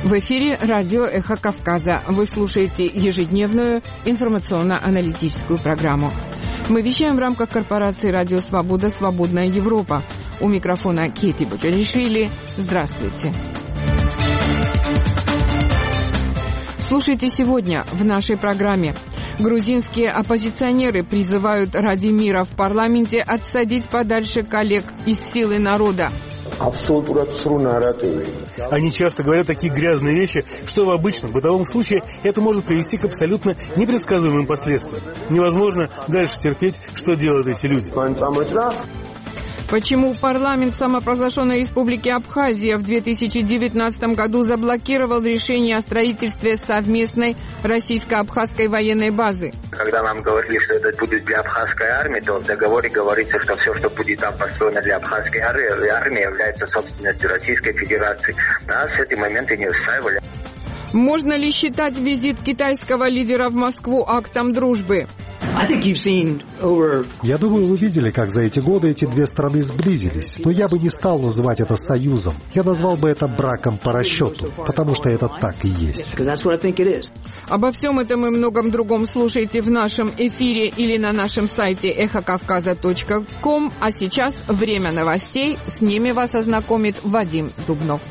В эфире радио «Эхо Кавказа». Вы слушаете ежедневную информационно-аналитическую программу. Мы вещаем в рамках корпорации «Радио Свобода. Свободная Европа». У микрофона Кейти Буджаришвили. Здравствуйте. Слушайте сегодня в нашей программе. Грузинские оппозиционеры призывают ради мира в парламенте отсадить подальше коллег из «Силы народа». Они часто говорят такие грязные вещи, что в обычном бытовом случае это может привести к абсолютно непредсказуемым последствиям. Невозможно дальше терпеть, что делают эти люди. Почему парламент самопровозглашенной республики Абхазия в 2019 году заблокировал решение о строительстве совместной российско-абхазской военной базы? Когда нам говорили, что это будет для абхазской армии, то в договоре говорится, что все, что будет там построено для абхазской армии, является собственностью Российской Федерации. Нас в эти моменты не устраивали. Можно ли считать визит китайского лидера в Москву актом дружбы? Я думаю, вы видели, как за эти годы эти две страны сблизились. Но я бы не стал называть это союзом. Я назвал бы это браком по расчету, потому что это так и есть. Обо всем этом и многом другом слушайте в нашем эфире или на нашем сайте эхокавказа.ком. А сейчас время новостей. С ними вас ознакомит Вадим Дубнов.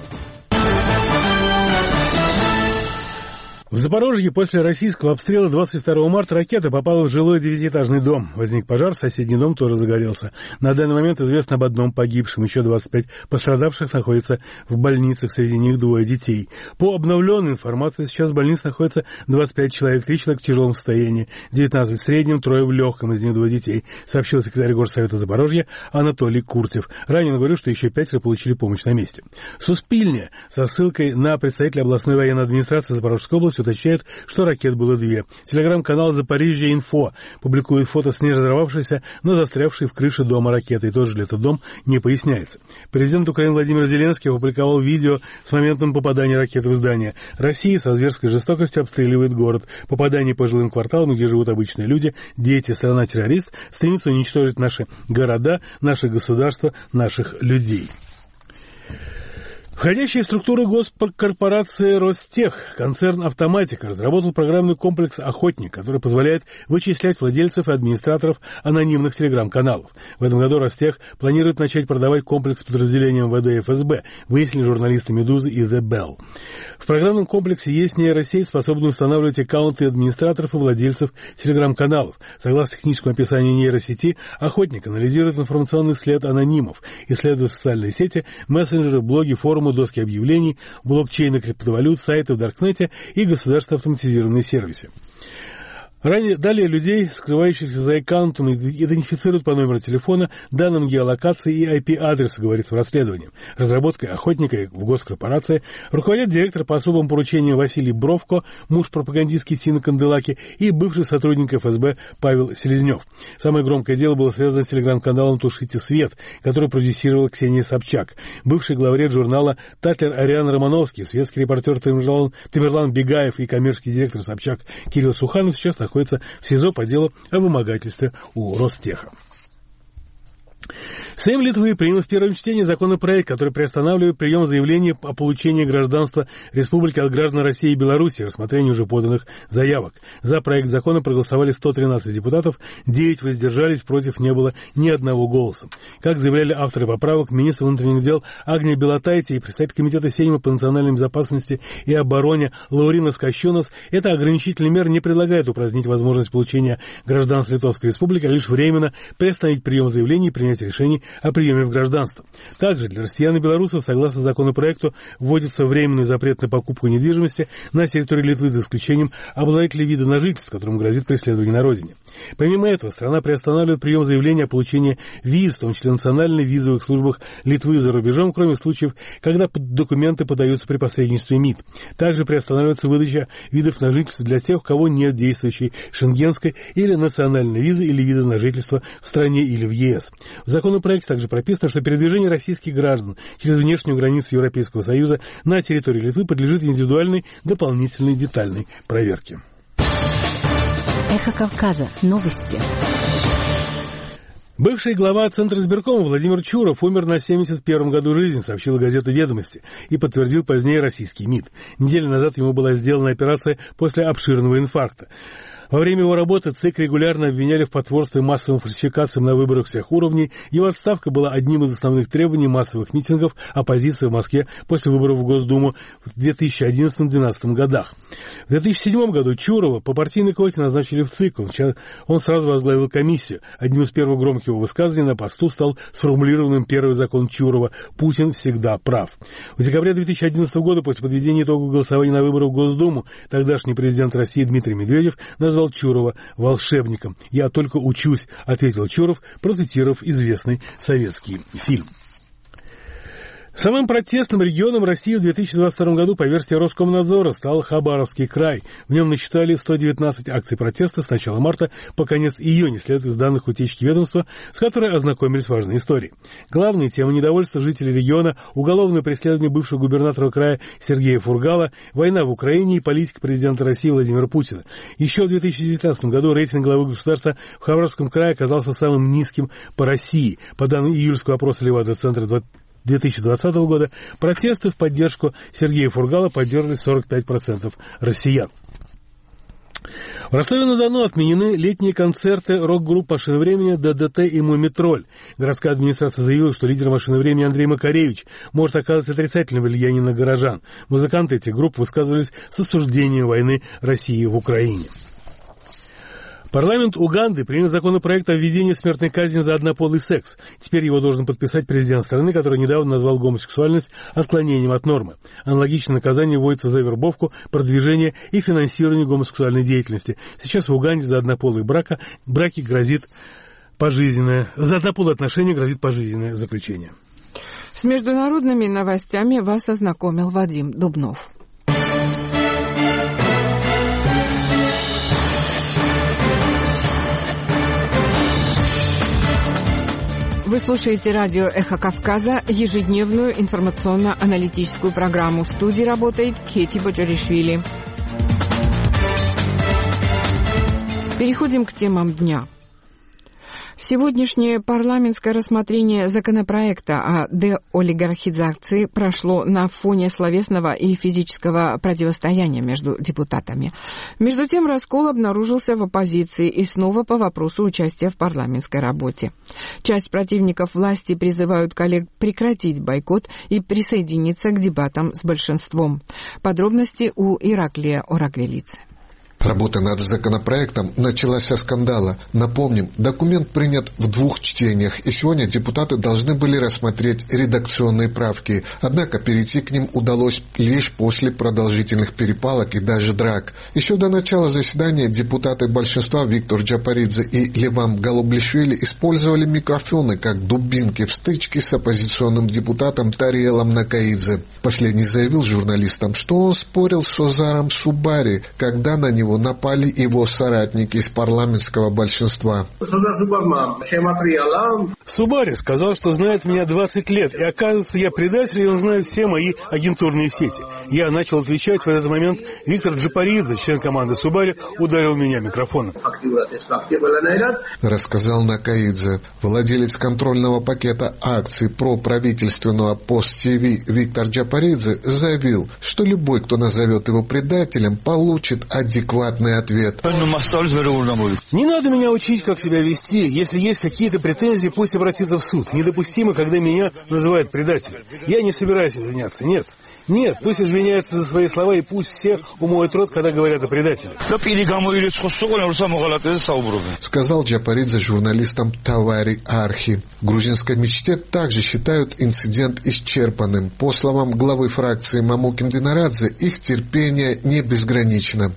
В Запорожье после российского обстрела 22 марта ракета попала в жилой 9-этажный дом. Возник пожар, соседний дом тоже загорелся. На данный момент известно об одном погибшем, еще 25 пострадавших находятся в больницах, среди них 2 детей. По обновленной информации, сейчас в больнице находится 25 человек, 3 человека в тяжелом состоянии, 19 в среднем, 3 в легком, из них 2 детей, сообщил секретарь Горсовета Запорожья Анатолий Куртев. Ранее он говорил, что еще 5 получили помощь на месте. Суспильня со ссылкой на представителя областной военной администрации Запорожской области уточняет, что ракет было 2. Телеграм-канал «Запорижье Инфо» публикует фото с не разорвавшейся, но застрявшей в крыше дома ракеты. И тот же ли этот дом не поясняется. Президент Украины Владимир Зеленский опубликовал видео с моментом попадания ракеты в здание. Россия со зверской жестокостью обстреливает город. Попадание по жилым кварталам, где живут обычные люди, дети. Страна-террорист стремится уничтожить наши города, наше государство, наших людей. Входящая в структуру госкорпорации Ростех, концерн «Автоматика» разработал программный комплекс «Охотник», который позволяет вычислять владельцев и администраторов анонимных телеграм-каналов. В этом году Ростех планирует начать продавать комплекс подразделениям МВД и ФСБ, выяснили журналисты «Медузы» и «The Bell». В программном комплексе есть нейросеть, способная устанавливать аккаунты администраторов и владельцев телеграм-каналов. Согласно техническому описанию нейросети, «Охотник» анализирует информационный след анонимов, исследует социальные сети, мессенджеры, блоги, форумы, доски объявлений, блокчейны криптовалют, сайты в Даркнете и государственные автоматизированные сервисы. Далее людей, скрывающихся за аккаунтом, идентифицируют по номеру телефона, данным геолокации и IP-адреса, говорится в расследовании. Разработкой «Охотника» в госкорпорации руководят директор по особому поручению Василий Бровко, муж пропагандистки Тины Канделаки и бывший сотрудник ФСБ Павел Селезнев. Самое громкое дело было связано с телеграм-каналом «Тушите свет», который продюсировала Ксения Собчак. Бывший главред журнала «Татлер» Ариан Романовский, светский репортер Тамерлан Бегаев и коммерческий директор Собчак Кирилл Суханов сейчас находится в СИЗО по делу о вымогательстве у Ростеха. Сейм Литвы принял в первом чтении законопроект, который приостанавливает прием заявлений о получении гражданства республики от граждан России и Беларуси, рассмотрению уже поданных заявок. За проект закона проголосовали 113 депутатов, 9 воздержались, против не было ни одного голоса. Как заявляли авторы поправок, министр внутренних дел Агния Белотайте и представитель комитета Сейма по национальной безопасности и обороне Лауринас Кащунас, эта ограничительная мера не предлагает упразднить возможность получения гражданства Литовской республики, а лишь временно приостановить прием заявлений и принять решений о приеме в гражданство. Также для россиян и белорусов, согласно законопроекту, вводится временный запрет на покупку недвижимости на территории Литвы за исключением обладателей вида на жительство, которому грозит преследование на родине. Помимо этого, страна приостанавливает прием заявления о получении виз, в том числе национальных визовых службах Литвы за рубежом, кроме случаев, когда документы подаются при посредничестве МИД. Также приостанавливается выдача видов на жительство для тех, у кого нет действующей шенгенской или национальной визы или вида на жительство в стране или в ЕС. В законопроекте также прописано, что передвижение российских граждан через внешнюю границу Европейского Союза на территории Литвы подлежит индивидуальной дополнительной детальной проверке. Эхо Кавказа. Новости. Бывший глава Центра избиркома Владимир Чуров умер на 71-м году жизни, сообщила газета «Ведомости», и подтвердил позднее российский МИД. Неделю назад ему была сделана операция после обширного инфаркта. Во время его работы ЦИК регулярно обвиняли в потворстве массовым фальсификациям на выборах всех уровней. Его отставка была одним из основных требований массовых митингов оппозиции в Москве после выборов в Госдуму в 2011-2012 годах. В 2007 году Чурова по партийной квоте назначили в ЦИК. Он сразу возглавил комиссию. Одним из первых громких его высказываний на посту стал сформулированным первый закон Чурова «Путин всегда прав». В декабре 2011 года, после подведения итогов голосования на выборах в Госдуму, тогдашний президент России Дмитрий Медведев назвал Чурова волшебником. «Я только учусь», — ответил Чуров, процитировав известный советский фильм. Самым протестным регионом России в 2022 году по версии Роскомнадзора стал Хабаровский край. В нем насчитали 119 акций протеста с начала марта по конец июня, следует из данных утечки ведомства, с которой ознакомились важные истории. Главные темы недовольства жителей региона — уголовное преследование бывшего губернатора края Сергея Фургала, война в Украине и политика президента России Владимира Путина. Еще в 2019 году рейтинг главы государства в Хабаровском крае оказался самым низким по России. По данным июльского опроса Левада-центра 2020 года, протесты в поддержку Сергея Фургала поддержали 45% россиян. В Ростове-на-Дону отменены летние концерты рок-групп «Машина времени», ДДТ и «Мумитроль». Городская администрация заявила, что лидер «Машины времени» Андрей Макаревич может оказывать отрицательное влияние на горожан. Музыканты этих групп высказывались с осуждением войны России в Украине. Парламент Уганды принял законопроект о введении смертной казни за однополый секс. Теперь его должен подписать президент страны, который недавно назвал гомосексуальность отклонением от нормы. Аналогичное наказание вводится за вербовку, продвижение и финансирование гомосексуальной деятельности. Сейчас в Уганде за однополые браки грозит за однополые отношения грозит пожизненное заключение. С международными новостями вас ознакомил Вадим Дубнов. Вы слушаете радио «Эхо Кавказа», ежедневную информационно-аналитическую программу. В студии работает Кети Боджаришвили. Переходим к темам дня. Сегодняшнее парламентское рассмотрение законопроекта о деолигархизации прошло на фоне словесного и физического противостояния между депутатами. Между тем, раскол обнаружился в оппозиции и снова по вопросу участия в парламентской работе. Часть противников власти призывают коллег прекратить бойкот и присоединиться к дебатам с большинством. Подробности у Ираклия Орагвелидзе. Работа над законопроектом началась со скандала. Напомним, документ принят в 2 чтениях, и сегодня депутаты должны были рассмотреть редакционные правки. Однако перейти к ним удалось лишь после продолжительных перепалок и даже драк. Еще до начала заседания депутаты большинства Виктор Джапаридзе и Левам Голублишвили использовали микрофоны как дубинки в стычке с оппозиционным депутатом Тариелом Накаидзе. Последний заявил журналистам, что он спорил с Озаром Субари, когда на него напали его соратники из парламентского большинства. Субари сказал, что знает меня 20 лет, и оказывается, я предатель, и он знает все мои агентурные сети. Я начал отвечать, в этот момент Виктор Джапаридзе, член команды Субари, ударил меня микрофоном. Рассказал Накаидзе. Владелец контрольного пакета акций проправительственного Пост-ТВ Виктор Джапаридзе заявил, что любой, кто назовет его предателем, получит адекватный ответ. Не надо меня учить, как себя вести. Если есть какие-то претензии, пусть обратится в суд. Недопустимо, когда меня называют предателем. Я не собираюсь извиняться. Нет, пусть извиняются за свои слова, и пусть все умоют рот, когда говорят о предателе. Сказал Джапаридзе журналистам Тавари Архи. В грузинской мечте также считают инцидент исчерпанным. По словам главы фракции Мамукин Динарадзе, их терпение не безгранично.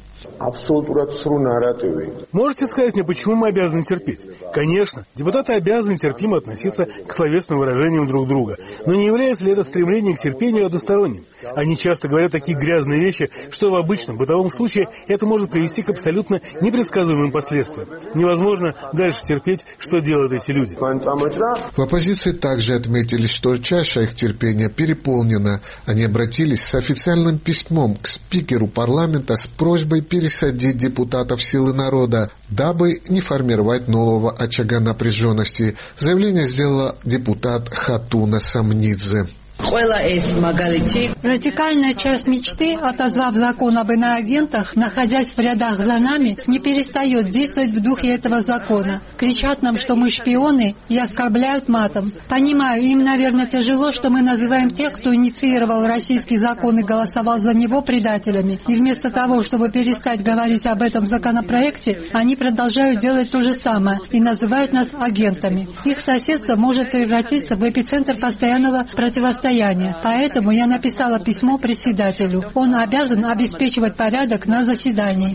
Можете сказать мне, почему мы обязаны терпеть? Конечно, депутаты обязаны терпимо относиться к словесным выражениям друг друга. Но не является ли это стремление к терпению односторонним? Они часто говорят такие грязные вещи, что в обычном бытовом случае это может привести к абсолютно непредсказуемым последствиям. Невозможно дальше терпеть, что делают эти люди. В оппозиции также отметили, что чаша их терпения переполнена. Они обратились с официальным письмом к спикеру парламента с просьбой пересадить депутатов Силы народа, дабы не формировать нового очага напряженности. Заявление сделала депутат Хатуна Самнидзе. Радикальная часть мечты, отозвав закон об иноагентах, находясь в рядах за нами, не перестает действовать в духе этого закона. Кричат нам, что мы шпионы, и оскорбляют матом. Понимаю, им, наверное, тяжело, что мы называем тех, кто инициировал российский закон и голосовал за него, предателями. И вместо того, чтобы перестать говорить об этом законопроекте, они продолжают делать то же самое и называют нас агентами. Их соседство может превратиться в эпицентр постоянного противостояния. Поэтому я написала письмо председателю. Он обязан обеспечивать порядок на заседании.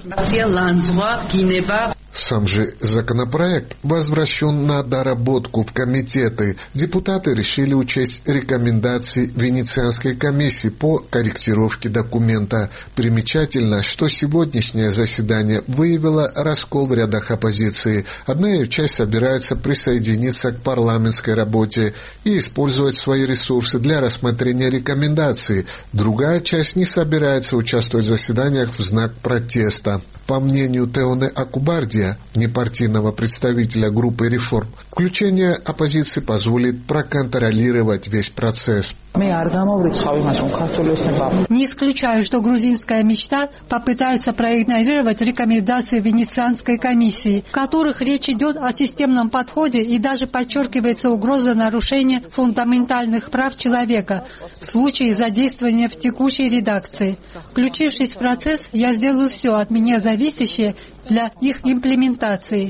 Сам же законопроект возвращен на доработку в комитеты. Депутаты решили учесть рекомендации Венецианской комиссии по корректировке документа. Примечательно, что сегодняшнее заседание выявило раскол в рядах оппозиции. Одна ее часть собирается присоединиться к парламентской работе и использовать свои ресурсы для рассмотрения рекомендаций. Другая часть не собирается участвовать в заседаниях в знак протеста. По мнению Теоне Акубардия, непартийного представителя группы «Реформ», включение оппозиции позволит проконтролировать весь процесс. Не исключаю, что грузинская мечта попытается проигнорировать рекомендации Венецианской комиссии, в которых речь идет о системном подходе и даже подчеркивается угроза нарушения фундаментальных прав человека в случае задействования в текущей редакции. Включившись в процесс, я сделаю все от меня зависящее для их имплементации.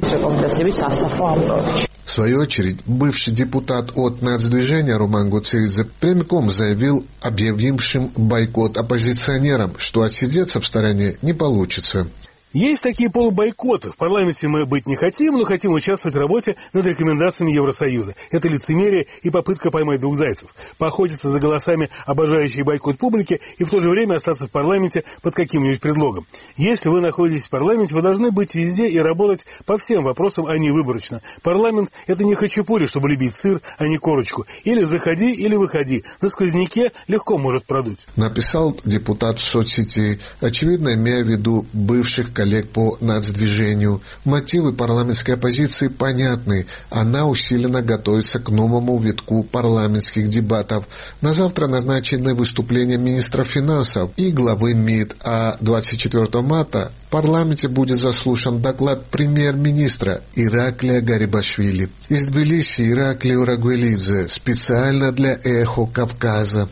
В свою очередь, бывший депутат от нацдвижения Роман Гуцеридзе прямиком заявил объявившим бойкот оппозиционерам, что отсидеться в стороне не получится. Есть такие полубойкоты. В парламенте мы быть не хотим, но хотим участвовать в работе над рекомендациями Евросоюза. Это лицемерие и попытка поймать двух зайцев. Поохотиться за голосами обожающей бойкот публики и в то же время остаться в парламенте под каким-нибудь предлогом. Если вы находитесь в парламенте, вы должны быть везде и работать по всем вопросам, а не выборочно. Парламент – это не хачапури, чтобы любить сыр, а не корочку. Или заходи, или выходи. На сквозняке легко может продуть. Написал депутат в соцсети, очевидно, имея в виду бывших коллег по нацдвижению. Мотивы парламентской оппозиции понятны. Она усиленно готовится к новому витку парламентских дебатов. На завтра назначены выступления министра финансов и главы МИД, а 24 марта в парламенте будет заслушан доклад премьер-министра Ираклия Гарибашвили. Из Тбилиси Ираклий Урагвелидзе специально для «Эхо Кавказа».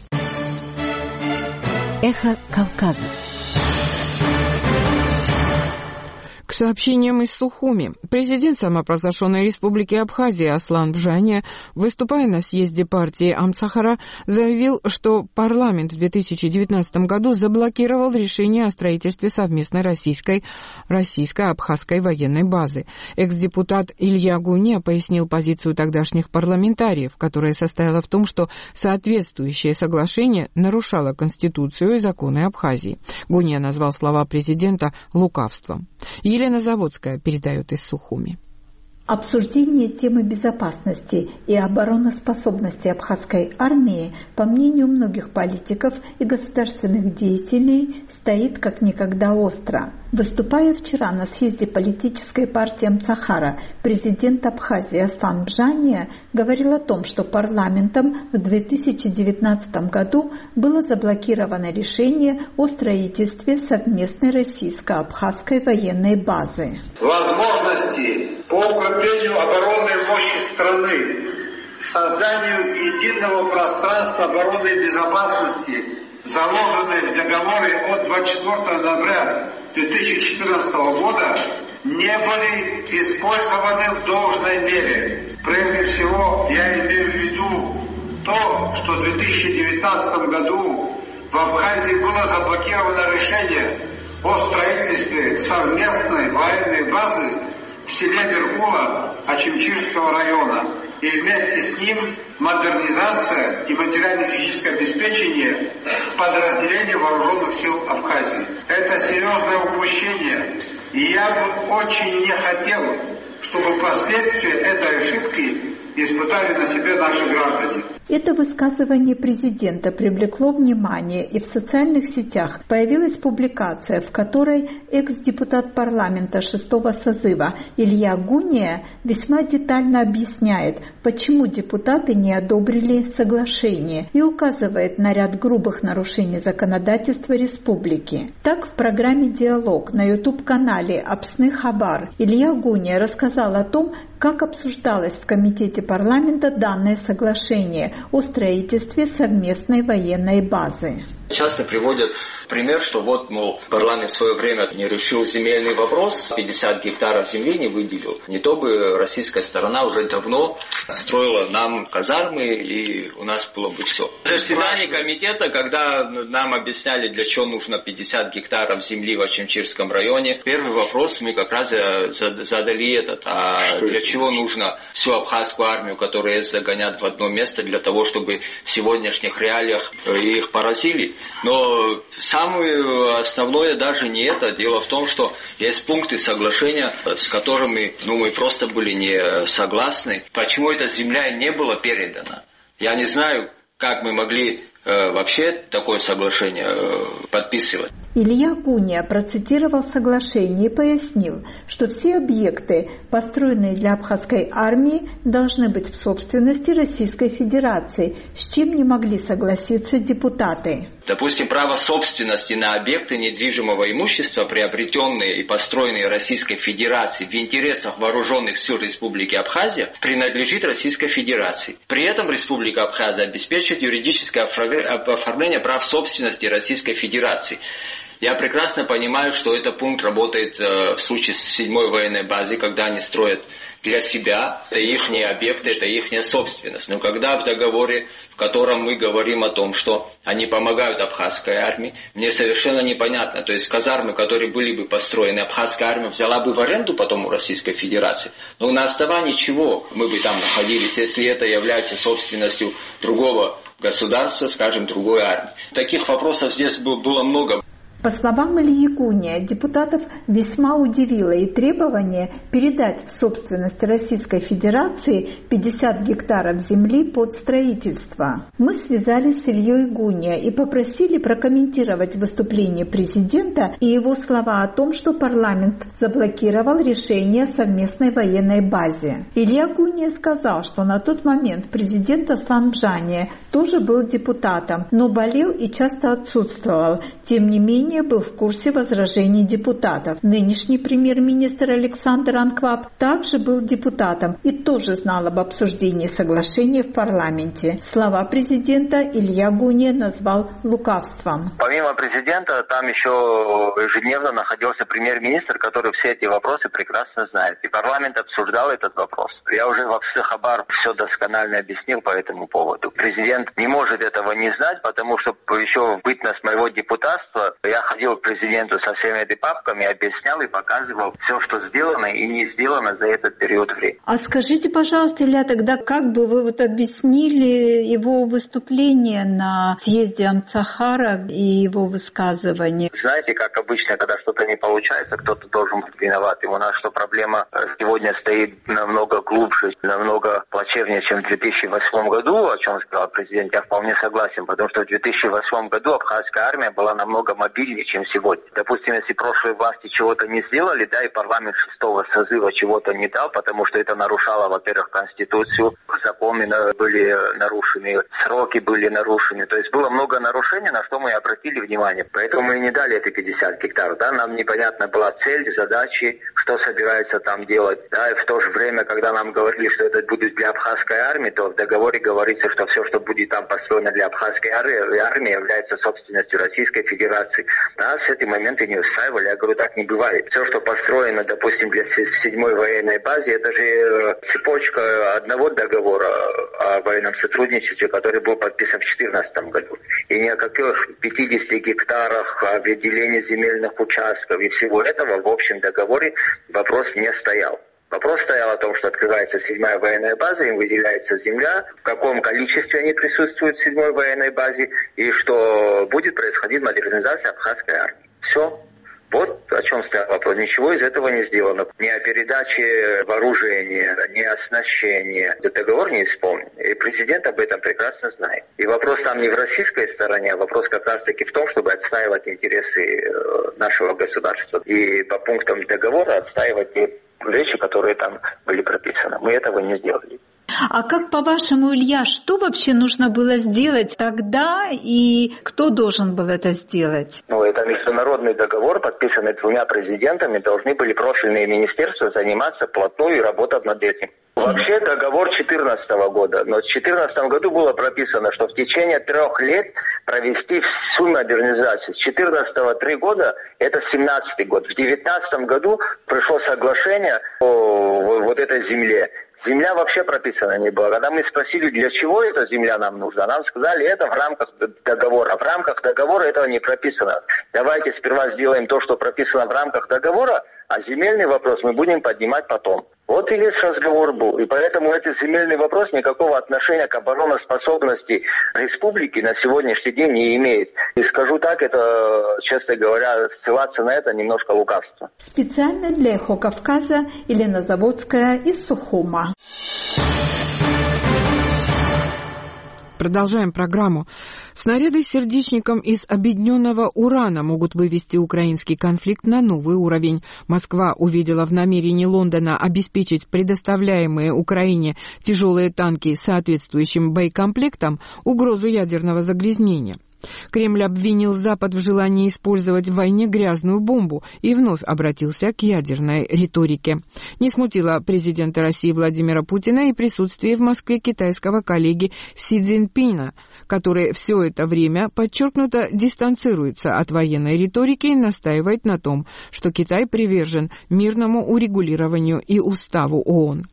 «Эхо Кавказа». К сообщениям из Сухуми. Президент самопровозглашенной республики Абхазия Аслан Бжания, выступая на съезде партии Амцахара, заявил, что парламент в 2019 году заблокировал решение о строительстве совместной российско-абхазской военной базы. Экс-депутат Илья Гуня пояснил позицию тогдашних парламентариев, которая состояла в том, что соответствующее соглашение нарушало Конституцию и законы Абхазии. Гуня назвал слова президента лукавством. Елена Заводская передает из Сухуми. Обсуждение темы безопасности и обороноспособности абхазской армии, по мнению многих политиков и государственных деятелей, стоит как никогда остро. Выступая вчера на съезде политической партии Амцахара, президент Абхазии Аслан Бжания говорил о том, что парламентом в 2019 году было заблокировано решение о строительстве совместной российско-абхазской военной базы. Возможности по укреплению оборонной мощи страны, созданию единого пространства обороны и безопасности, заложенные в договоре от 24 ноября 2014 года, не были использованы в должной мере. Прежде всего, я имею в виду то, что в 2019 году в Абхазии было заблокировано решение о строительстве совместной военной базы в селе Бергула Ачимчирского района, и вместе с ним модернизация и материально-техническое обеспечение подразделений вооруженных сил Абхазии. Это серьезное упущение, и я бы очень не хотел, чтобы последствия этой ошибки испытали на себе наши граждане. Это высказывание президента привлекло внимание, и в социальных сетях появилась публикация, в которой экс-депутат парламента 6-го созыва Илья Гуния весьма детально объясняет, почему депутаты не одобрили соглашение, и указывает на ряд грубых нарушений законодательства республики. Так, в программе «Диалог» на YouTube-канале «Апсны Хабар» Илья Гуния рассказал о том, как обсуждалось в Комитете парламента данное соглашение о строительстве совместной военной базы. Часто приводят пример, что вот, мол, парламент в свое время не решил земельный вопрос, 50 гектаров земли не выделил. Не то бы российская сторона уже давно строила нам казармы, и у нас было бы все. В заседании комитета, когда нам объясняли, для чего нужно 50 гектаров земли в Ачимчирском районе, первый вопрос мы как раз задали этот, а для чего нужно всю абхазскую армию, которую загонят в одно место, для того, чтобы в сегодняшних реалиях их поразили. Но самое основное даже не это. Дело в том, что есть пункты соглашения, с которыми мы просто были не согласны. Почему эта земля не была передана? Я не знаю, как мы могли вообще такое соглашение подписывать. Илья Гуния процитировал соглашение и пояснил, что все объекты, построенные для абхазской армии, должны быть в собственности Российской Федерации, с чем не могли согласиться депутаты. Допустим, право собственности на объекты недвижимого имущества, приобретенные и построенные Российской Федерацией в интересах вооруженных сил Республики Абхазия, принадлежит Российской Федерации. При этом Республика Абхазия обеспечивает юридическое оформление прав собственности Российской Федерации. Я прекрасно понимаю, что этот пункт работает в случае с 7-й военной базой, когда они строят для себя, это их объекты, это их собственность. Но когда в договоре, в котором мы говорим о том, что они помогают абхазской армии, мне совершенно непонятно. То есть казармы, которые были бы построены, абхазская армия взяла бы в аренду потом у Российской Федерации. Но на основании чего мы бы там находились, если это является собственностью другого государства, скажем, другой армии? Таких вопросов здесь было много. По словам Ильи Гуния, депутатов весьма удивило и требование передать в собственность Российской Федерации 50 гектаров земли под строительство. Мы связались с Ильей Гуния и попросили прокомментировать выступление президента и его слова о том, что парламент заблокировал решение о совместной военной базе. Илья Гуния сказал, что на тот момент президент Аслан Бжания тоже был депутатом, но болел и часто отсутствовал. Тем не менее, был в курсе возражений депутатов. Нынешний премьер-министр Александр Анкваб также был депутатом и тоже знал об обсуждении соглашения в парламенте. Слова президента Илья Гуния назвал лукавством. Помимо президента, там еще ежедневно находился премьер-министр, который все эти вопросы прекрасно знает. И парламент обсуждал этот вопрос. Я уже во Апсны Хабар все досконально объяснил по этому поводу. Президент не может этого не знать, потому что еще в бытность моего депутатства я ходил к президенту со всеми этими папками, объяснял и показывал все, что сделано и не сделано за этот период времени. А скажите, пожалуйста, Илья, тогда как бы вы объяснили его выступление на съезде Амцахара и его высказывание? Знаете, как обычно, когда что-то не получается, кто-то должен быть виноват. И у нас что проблема сегодня стоит намного глубже, намного плачевнее, чем в 2008 году, о чем сказал президент, я вполне согласен, потому что в 2008 году абхазская армия была намного мобильнее, чем сегодня. Допустим, если прошлые власти чего-то не сделали, да, и парламент 6-го созыва чего-то не дал, потому что это нарушало, во-первых, Конституцию, законы были нарушены, сроки были нарушены. То есть было много нарушений, на что мы обратили внимание. Поэтому мы и не дали эти 50 гектаров. Да? Нам непонятна была цель, задачи, что собирается там делать. Да? И в то же время, когда нам говорили, что это будет для абхазской армии, то в договоре говорится, что все, что будет там построено для абхазской армии, является собственностью Российской Федерации. Нас эти моменты не устраивали. Я говорю, так не бывает. Все, что построено, допустим, для 7-й военной базы, это же цепочка одного договора о военном сотрудничестве, который был подписан в 2014 году. И ни о каких 50 гектарах, о выделении земельных участков и всего этого в общем договоре вопрос не стоял. Вопрос стоял о том, что открывается 7-я военная база, им выделяется земля, в каком количестве они присутствуют в 7-й военной базе, и что будет происходить модернизация абхазской армии. Все. Вот о чем стоял вопрос. Ничего из этого не сделано. Ни о передаче вооружения, ни о оснащении. Договор не исполнен. И президент об этом прекрасно знает. И вопрос там не в российской стороне, а вопрос как раз-таки в том, чтобы отстаивать интересы нашего государства. И по пунктам договора отстаивать те вещи, которые там были прописаны. Мы этого не сделали. А как, по-вашему, Илья, что вообще нужно было сделать тогда и кто должен был это сделать? Это международный договор, подписанный двумя президентами. Должны были профильные министерства заниматься вплотную и работать над этим. Вообще договор 2014 года, но в 2014 году было прописано, что в течение 3 лет провести всю модернизацию. С 2014 3 года, это 2017 год. В 2019 году пришло соглашение о вот этой земле. Земля вообще прописана не была. Когда мы спросили, для чего эта земля нам нужна, нам сказали, это в рамках договора. В рамках договора этого не прописано. Давайте сперва сделаем то, что прописано в рамках договора, а земельный вопрос мы будем поднимать потом. Вот и весь разговор был. И поэтому этот земельный вопрос никакого отношения к обороноспособности республики на сегодняшний день не имеет. И скажу так, это, честно говоря, ссылаться на это немножко лукавство. Специально для «Эхо Кавказа» Елена Заводская из Сухума. Продолжаем программу. Снаряды с сердечником из обедненного урана могут вывести украинский конфликт на новый уровень. Москва увидела в намерении Лондона обеспечить предоставляемые Украине тяжелые танки соответствующим боекомплектом угрозу ядерного загрязнения. Кремль обвинил Запад в желании использовать в войне грязную бомбу и вновь обратился к ядерной риторике. Не смутило президента России Владимира Путина и присутствие в Москве китайского коллеги Си Цзиньпина, который все это время подчеркнуто дистанцируется от военной риторики и настаивает на том, что Китай привержен мирному урегулированию и уставу ООН.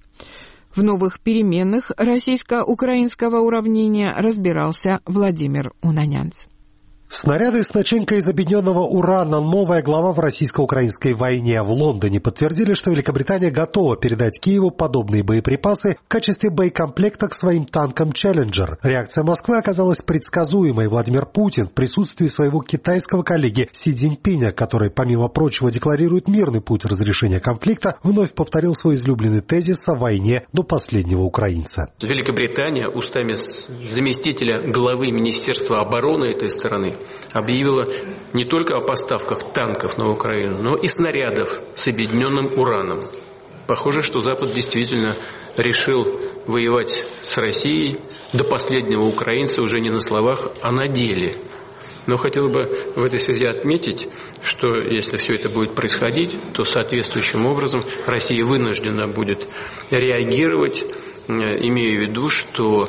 В новых переменных российско-украинского уравнения разбирался Владимир Унанянц. Снаряды с начинкой из объединенного урана. Новая глава в российско-украинской войне. В Лондоне подтвердили, что Великобритания готова передать Киеву подобные боеприпасы в качестве боекомплекта к своим танкам «Челленджер». Реакция Москвы оказалась предсказуемой. Владимир Путин в присутствии своего китайского коллеги Си Цзиньпиня, который, помимо прочего, декларирует мирный путь разрешения конфликта, вновь повторил свой излюбленный тезис о войне до последнего украинца. Великобритания устами заместителя главы Министерства обороны этой страны объявила не только о поставках танков на Украину, но и снарядов с объединенным ураном. Похоже, что Запад действительно решил воевать с Россией до последнего украинца уже не на словах, а на деле. Но хотел бы в этой связи отметить, что если все это будет происходить, то соответствующим образом Россия вынуждена будет реагировать, имея в виду, что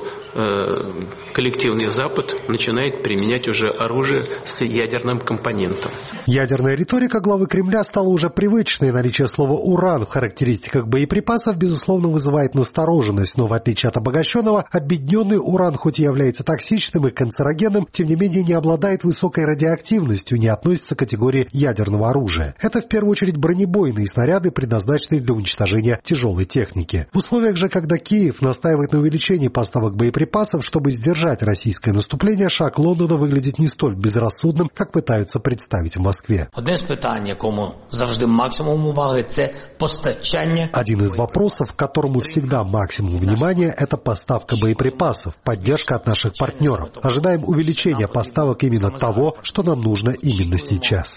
коллективный Запад начинает применять уже оружие с ядерным компонентом. Ядерная риторика главы Кремля стала уже привычной. Наличие слова «уран» в характеристиках боеприпасов, безусловно, вызывает настороженность. Но в отличие от обогащенного, объединенный уран, хоть и является токсичным и канцерогенным, тем не менее не обладает высокой радиоактивностью, не относится к категории ядерного оружия. Это в первую очередь бронебойные снаряды, предназначенные для уничтожения тяжелой техники. В условиях же, когда Киев настаивает на увеличении поставок боеприпасов, чтобы сдержать российское наступление, шаг Лондона выглядит не столь безрассудным, как пытаются представить в Москве. Один из вопросов, к которому всегда максимум внимания, это поставка боеприпасов, поддержка от наших партнеров. Ожидаем увеличения поставок именно того, что нам нужно именно сейчас.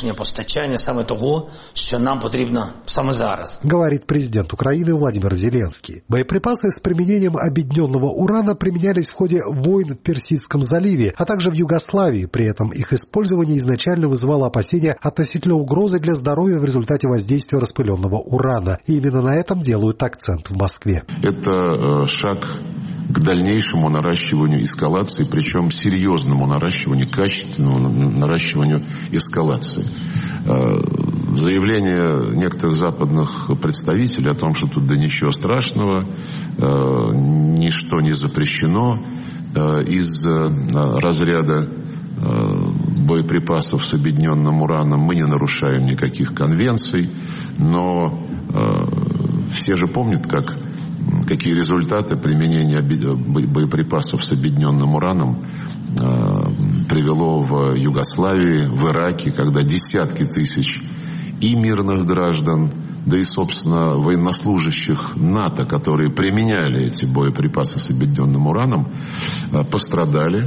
Говорит президент Украины Владимир Зеленский. Боеприпасы с применением объединенного урана применялись в ходе войн в Персидском заливе, а также в Югославии. При этом их использование изначально вызывало опасения относительно угрозы для здоровья в результате воздействия распыленного урана. И именно на этом делают акцент в Москве. Это шаг к дальнейшему наращиванию эскалации, причем серьезному наращиванию, качественному наращиванию эскалации. Заявление некоторых западных представителей о том, что тут да ничего страшного, ничто не запрещено из разряда боеприпасов с объединенным ураном, мы не нарушаем никаких конвенций, но все же помнят, какие результаты применения боеприпасов с объединенным ураном привело в Югославии, в Ираке, когда десятки тысяч и мирных граждан, да и, собственно, военнослужащих НАТО, которые применяли эти боеприпасы с объединенным ураном, пострадали.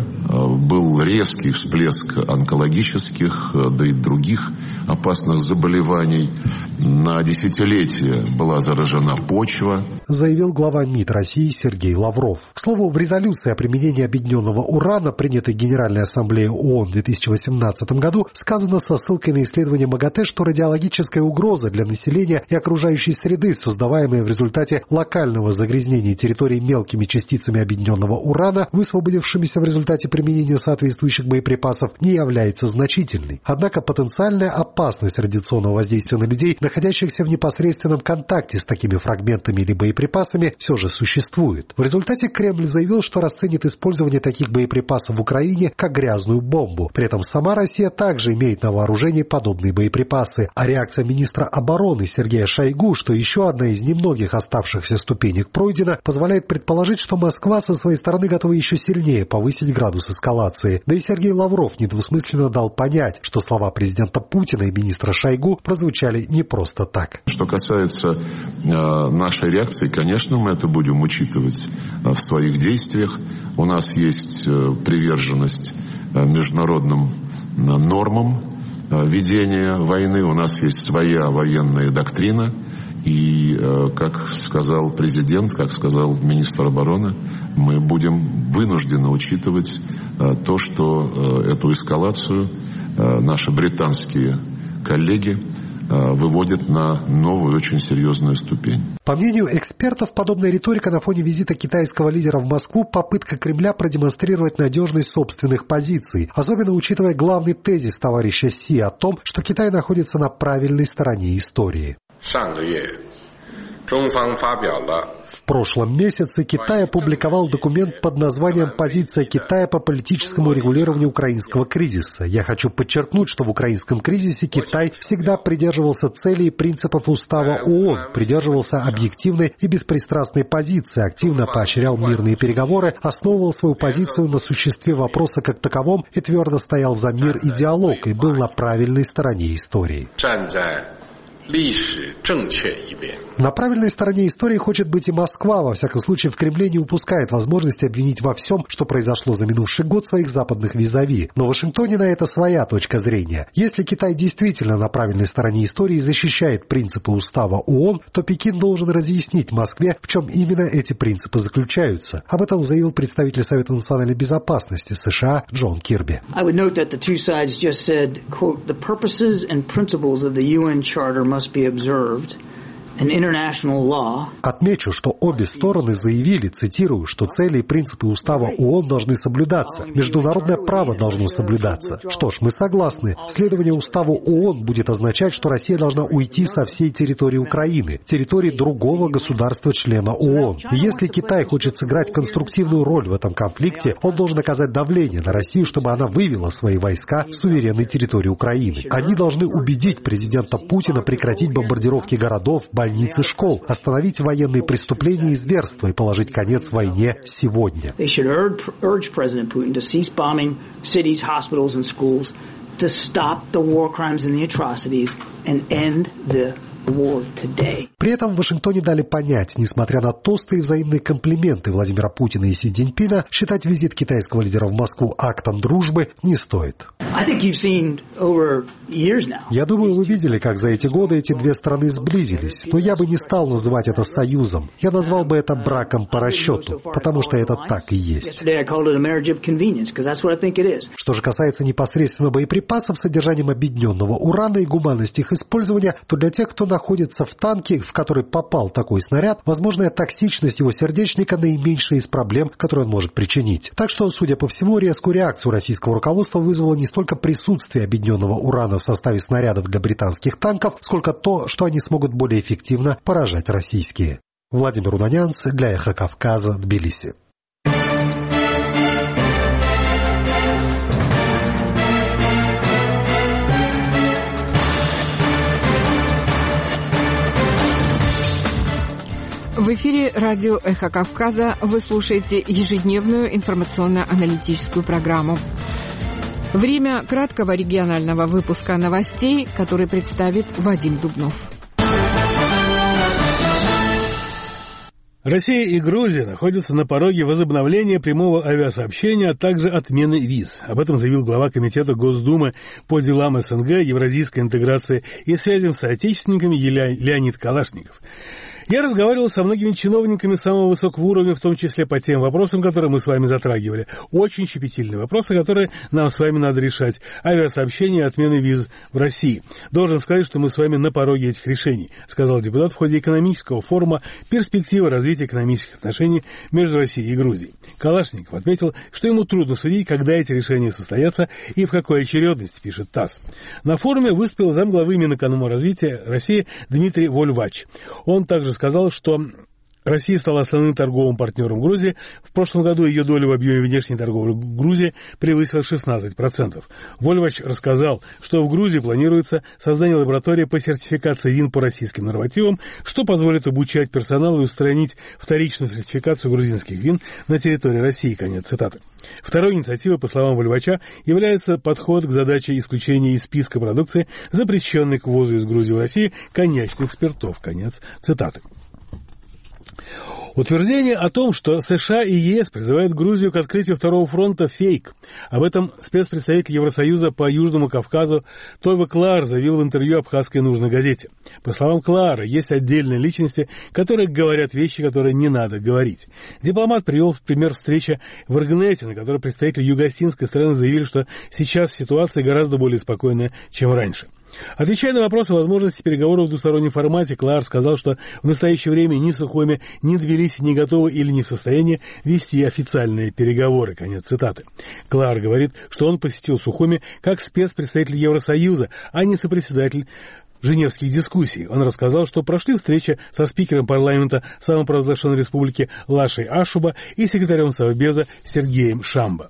Был резкий всплеск онкологических, да и других опасных заболеваний. На десятилетия была заражена почва. Заявил глава МИД России Сергей Лавров. К слову, в резолюции о применении объединенного урана, принятой Генеральной Ассамблеей ООН в 2018 году, сказано со ссылкой на исследование МАГАТЭ, что радиологическая угроза для населения и окружающей среды, создаваемая в результате локального загрязнения территории мелкими частицами объединенного урана, высвободившимися в результате применения соответствующих боеприпасов, не является значительной. Однако потенциальная опасность радиационного воздействия на людей, находящихся в непосредственном контакте с такими фрагментами или боеприпасами, все же существует. В результате Кремль заявил, что расценит использование таких боеприпасов в Украине как грязную бомбу. При этом сама Россия также имеет на вооружении подобные боеприпасы. А реакция министра обороны Сергея Шойгу, что еще одна из немногих оставшихся ступенек пройдена, позволяет предположить, что Москва со своей стороны готова еще сильнее повысить градус эскалации. Да и Сергей Лавров недвусмысленно дал понять, что слова президента Путина и министра Шойгу прозвучали не просто так. Что касается нашей реакции, конечно, мы это будем учитывать в своих действиях. У нас есть приверженность международным нормам ведения войны, у нас есть своя военная доктрина. И, как сказал президент, как сказал министр обороны, мы будем вынуждены учитывать то, что эту эскалацию наши британские коллеги выводит на новую, очень серьезную ступень. По мнению экспертов, подобная риторика на фоне визита китайского лидера в Москву – попытка Кремля продемонстрировать надежность собственных позиций, особенно учитывая главный тезис товарища Си о том, что Китай находится на правильной стороне истории. В прошлом месяце Китай опубликовал документ под названием «Позиция Китая по политическому регулированию украинского кризиса». Я хочу подчеркнуть, что в украинском кризисе Китай всегда придерживался целей и принципов Устава ООН, придерживался объективной и беспристрастной позиции, активно поощрял мирные переговоры, основывал свою позицию на существе вопроса как таковом и твердо стоял за мир и диалог и был на правильной стороне истории. На правильной стороне истории хочет быть и Москва. Во всяком случае, в Кремле не упускает возможности обвинить во всем, что произошло за минувший год, своих западных визави. Но в Вашингтоне на это своя точка зрения. Если Китай действительно на правильной стороне истории и защищает принципы Устава ООН, то Пекин должен разъяснить Москве, в чем именно эти принципы заключаются. Об этом заявил представитель Совета национальной безопасности США Джон Кирби. Отмечу, что обе стороны заявили, цитирую, что цели и принципы Устава ООН должны соблюдаться, международное право должно соблюдаться. Что ж, мы согласны. Следование Уставу ООН будет означать, что Россия должна уйти со всей территории Украины, территории другого государства-члена ООН. И если Китай хочет сыграть конструктивную роль в этом конфликте, он должен оказать давление на Россию, чтобы она вывела свои войска с суверенной территории Украины. Они должны убедить президента Путина прекратить бомбардировки городов, больниц и школ, остановить военные преступления и зверства и положить конец войне сегодня. При этом в Вашингтоне дали понять, несмотря на тосты и взаимные комплименты Владимира Путина и Си Цзиньпина, считать визит китайского лидера в Москву актом дружбы не стоит. Я думаю, вы видели, как за эти годы эти две страны сблизились, но я бы не стал называть это союзом. Я назвал бы это браком по расчету, потому что это так и есть. Что же касается непосредственно боеприпасов с содержанием объединенного урана и гуманности их использования, то для тех, кто находится в танке, в который попал такой снаряд, возможная токсичность его сердечника наименьшая из проблем, которые он может причинить. Так что, судя по всему, резкую реакцию российского руководства вызвало не столько присутствие объединенного урана в составе снарядов для британских танков, сколько то, что они смогут более эффективно поражать российские. Владимир Унанянц для Эхо Кавказа, Тбилиси. В эфире радио «Эхо Кавказа» вы слушаете ежедневную информационно-аналитическую программу. Время краткого регионального выпуска новостей, который представит Вадим Дубнов. Россия и Грузия находятся на пороге возобновления прямого авиасообщения, а также отмены виз. Об этом заявил глава Комитета Госдумы по делам СНГ, евразийской интеграции и связям с соотечественниками Леонид Калашников. Я разговаривал со многими чиновниками самого высокого уровня, в том числе по тем вопросам, которые мы с вами затрагивали. Очень щепетильные вопросы, которые нам с вами надо решать. Авиасообщение и отмены виз в России. Должен сказать, что мы с вами на пороге этих решений, сказал депутат в ходе экономического форума «Перспективы развития экономических отношений между Россией и Грузией». Калашников отметил, что ему трудно судить, когда эти решения состоятся и в какой очередности, пишет ТАСС. На форуме выступил замглавы Минэкономразвития России Дмитрий Вольвач. Он также сказал, что Россия стала основным торговым партнером Грузии. В прошлом году ее доля в объеме внешней торговли Грузии превысила 16%. Вольвач рассказал, что в Грузии планируется создание лаборатории по сертификации вин по российским нормативам, что позволит обучать персонал и устранить вторичную сертификацию грузинских вин на территории России. Конец цитаты. Второй инициативой, по словам Вольвача, является подход к задаче исключения из списка продукции, запрещенной к ввозу из Грузии в Россию, коньячных спиртов. Конец цитаты. Утверждение о том, что США и ЕС призывают Грузию к открытию второго фронта – фейк. Об этом спецпредставитель Евросоюза по Южному Кавказу Тойва Клаар заявил в интервью абхазской нужной газете. По словам Клаара, есть отдельные личности, которые говорят вещи, которые не надо говорить. Дипломат привел в пример встречи в Иргнете, на которой представители юго-осетинской страны заявили, что сейчас ситуация гораздо более спокойная, чем раньше. Отвечая на вопрос о возможности переговоров в двустороннем формате, Клаар сказал, что в настоящее время ни Сухуми, ни Тбилиси не готовы или не в состоянии вести официальные переговоры. Конец цитаты. Клаар говорит, что он посетил Сухуми как спецпредставитель Евросоюза, а не сопредседатель женевских дискуссий. Он рассказал, что прошли встречи со спикером парламента самопровозглашенной республики Лашей Ашуба и секретарем Совбеза Сергеем Шамбо.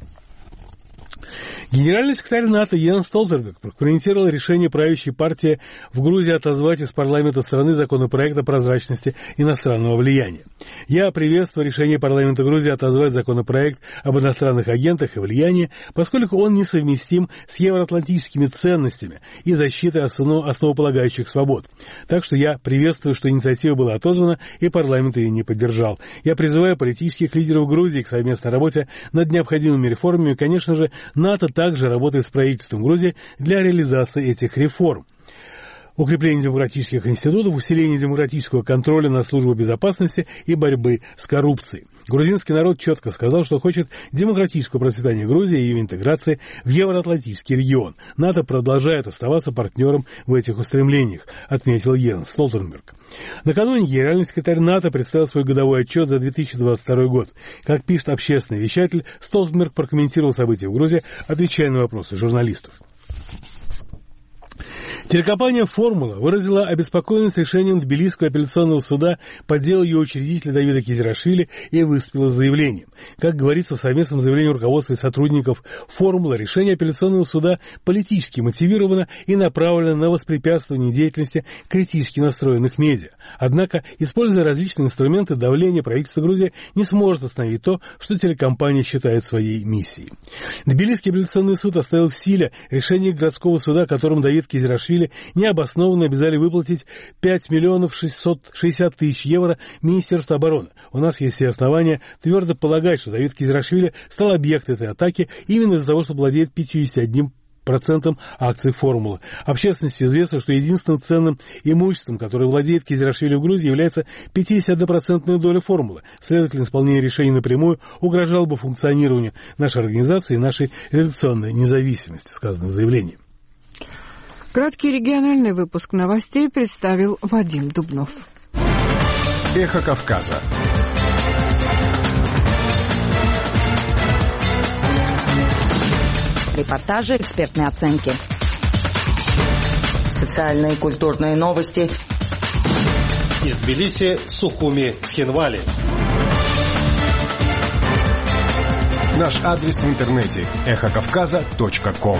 Генеральный секретарь НАТО Йенс Столтенберг прокомментировал решение правящей партии в Грузии отозвать из парламента страны законопроект о прозрачности иностранного влияния. Я приветствую решение парламента Грузии отозвать законопроект об иностранных агентах и влиянии, поскольку он несовместим с евроатлантическими ценностями и защитой основополагающих свобод. Так что я приветствую, что инициатива была отозвана и парламент ее не поддержал. Я призываю политических лидеров Грузии к совместной работе над необходимыми реформами, и, конечно же, НАТО также работает с правительством Грузии для реализации этих реформ. Укрепление демократических институтов, усиление демократического контроля на службу безопасности и борьбы с коррупцией. Грузинский народ четко сказал, что хочет демократического процветания Грузии и ее интеграции в евроатлантический регион. НАТО продолжает оставаться партнером в этих устремлениях, отметил Йенс Столтенберг. Накануне генеральный секретарь НАТО представил свой годовой отчет за 2022 год. Как пишет общественный вещатель, Столтенберг прокомментировал события в Грузии, отвечая на вопросы журналистов. Телекомпания «Формула» выразила обеспокоенность решением Тбилисского апелляционного суда по делу ее учредителя Давида Кизирашвили и выступила с заявлением. Как говорится в совместном заявлении руководства и сотрудников «Формулы», решение апелляционного суда политически мотивировано и направлено на воспрепятствование деятельности критически настроенных медиа. Однако, используя различные инструменты давления, правительство Грузии не сможет остановить то, что телекомпания считает своей миссией. Тбилисский апелляционный суд оставил в силе решение городского суда, которым Давид Кизирашвили необоснованно обязали выплатить 5 миллионов 660 тысяч евро Министерству обороны. У нас есть все основания твердо полагать, что Давид Кизирашвили стал объектом этой атаки именно из-за того, что владеет 51% акций «Формулы». Общественности известно, что единственным ценным имуществом, которое владеет Кизирашвили в Грузии, является 51% доля «Формулы». Следовательно, исполнение решений напрямую угрожало бы функционированию нашей организации и нашей редакционной независимости, сказано в заявлении. Краткий региональный выпуск новостей представил Вадим Дубнов. Эхо Кавказа. Репортажи, экспертные оценки. Социальные и культурные новости. Из Тбилиси, Сухуми, Цхинвали. Наш адрес в интернете эхокавказа.ком.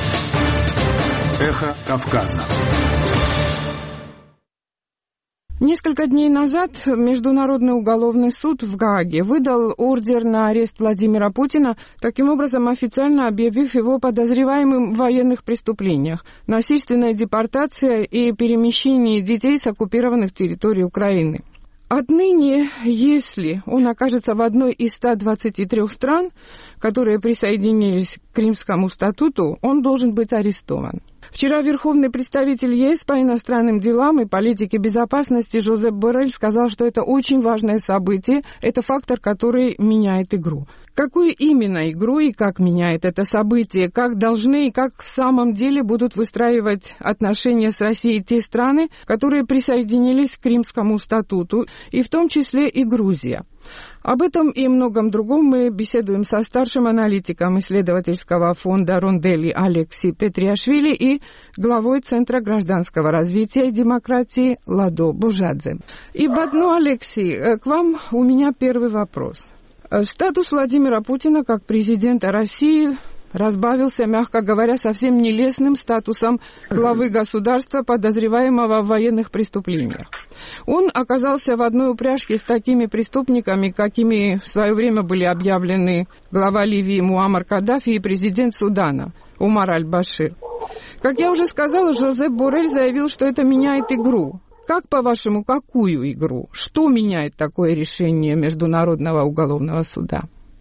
Эхо Кавказа. Несколько дней назад Международный уголовный суд в Гааге выдал ордер на арест Владимира Путина, таким образом официально объявив его подозреваемым в военных преступлениях, насильственной депортации и перемещении детей с оккупированных территорий Украины. Отныне, если он окажется в одной из 123 стран, которые присоединились к Римскому статуту, он должен быть арестован. Вчера верховный представитель ЕС по иностранным делам и политике безопасности Жозеп Боррель сказал, что это очень важное событие, это фактор, который меняет игру. Какую именно игру и как меняет это событие, как должны и как в самом деле будут выстраивать отношения с Россией те страны, которые присоединились к Римскому статуту, и в том числе и Грузия. Об этом и многом другом мы беседуем со старшим аналитиком исследовательского фонда Ронделли Алекси Петриашвили и главой Центра гражданского развития и демократии Ладо Бужадзе. И Бадно Алекси, к вам у меня первый вопрос. Статус Владимира Путина как президента России разбавился, мягко говоря, совсем нелестным статусом главы государства, подозреваемого в военных преступлениях. Он оказался в одной упряжке с такими преступниками, какими в свое время были объявлены глава Ливии Муаммар Каддафи и президент Судана Умар аль-Башир. Как я уже сказала, Жозеп Боррель заявил, что это меняет игру. Как, по-вашему, какую игру? Что меняет такое решение Международного уголовного суда?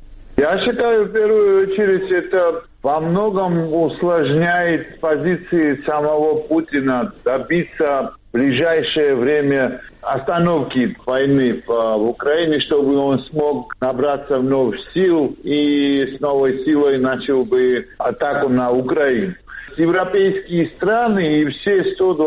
Я считаю, в первую очередь, это во многом усложняет позиции самого Путина добиться в ближайшее время остановки войны в Украине, чтобы он смог набраться вновь сил и с новой силой начал бы атаку на Украину. Европейские страны и все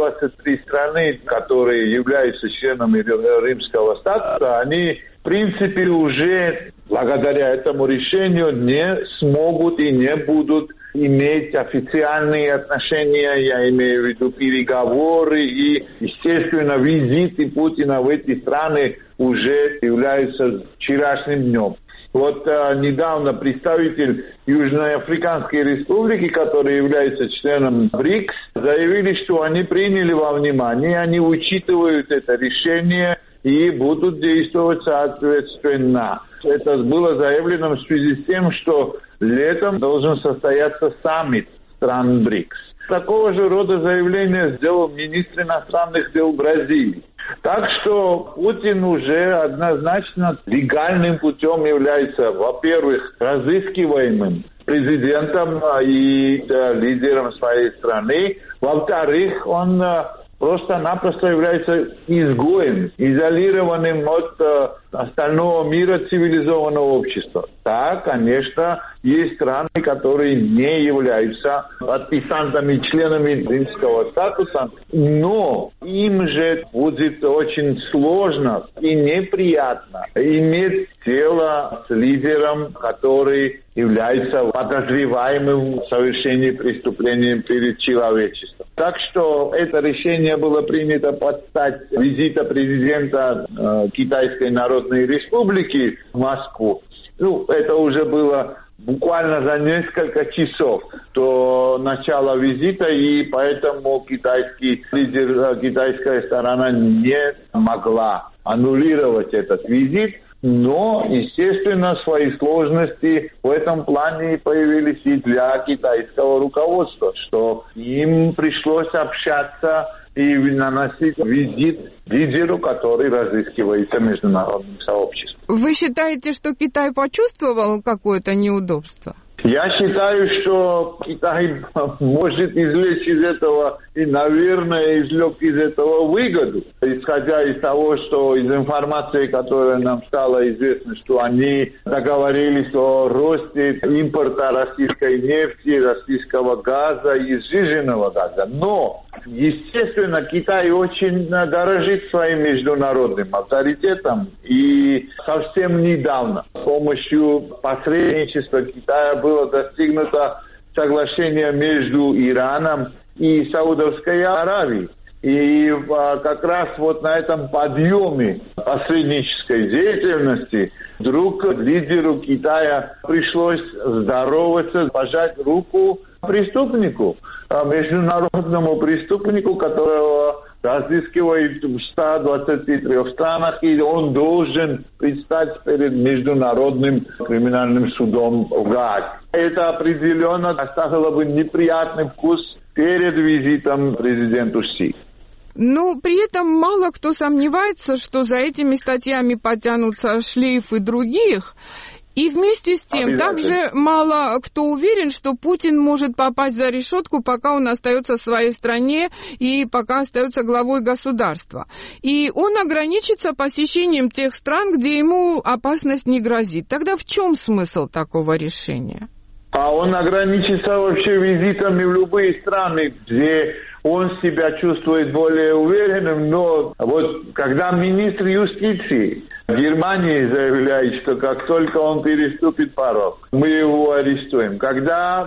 123 страны, которые являются членами Римского статута, они в принципе уже благодаря этому решению не смогут и не будут иметь официальные отношения, я имею в виду переговоры и, естественно, визиты Путина в эти страны уже являются вчерашним днем. Вот недавно представитель Южноафриканской республики, который является членом БРИКС, заявили, что они приняли во внимание, они учитывают это решение и будут действовать соответственно. Это было заявлено в связи с тем, что летом должен состояться саммит стран БРИКС. Такого же рода заявление сделал министр иностранных дел Бразилии. Так что Путин уже однозначно легальным путем является, во-первых, разыскиваемым президентом и лидером своей страны. Во-вторых, он просто-напросто является изгоем, изолированным от остального мира цивилизованного общества. Да, конечно, есть страны, которые не являются подписантами, членами Римского статуса, но им же будет очень сложно и неприятно иметь дело с лидером, который является подозреваемым в совершении преступления перед человечеством. Так что это решение было принято под стать визита президента Китайской Народной Республики в Москву. Это уже было буквально за несколько часов до начала визита, и поэтому китайский лидер, китайская сторона не могла аннулировать этот визит. Но, естественно, свои сложности в этом плане появились и для китайского руководства, что им пришлось общаться и наносить визит лидеру, который разыскивается международным сообществом. Вы считаете, что Китай почувствовал какое-то неудобство? Я считаю, что Китай может извлечь из этого и, наверное, извлек из этого выгоду. Исходя из того, что из информации, которая нам стала известна, что они договорились о росте импорта российской нефти, российского газа и сжиженного газа. Но, естественно, Китай очень дорожит своим международным авторитетом. И совсем недавно с помощью посредничества Китая было достигнуто соглашение между Ираном и Саудовской Аравией. И как раз вот на этом подъеме посреднической деятельности вдруг лидеру Китая пришлось здороваться, пожать руку преступнику, международному преступнику, которого разыскивает в 123 странах, и он должен предстать перед Международным криминальным судом в Гааге. Это определенно оставило бы неприятный вкус перед визитом президенту Си. Но при этом мало кто сомневается, что за этими статьями потянутся шлейфы других. И вместе с тем также мало кто уверен, что Путин может попасть за решетку, пока он остается в своей стране и пока остается главой государства. И он ограничится посещением тех стран, где ему опасность не грозит. Тогда в чем смысл такого решения? А он ограничится вообще визитами в любые страны, где он себя чувствует более уверенным. Но вот когда министр юстиции Германии заявляет, что как только он переступит порог, мы его арестуем. Когда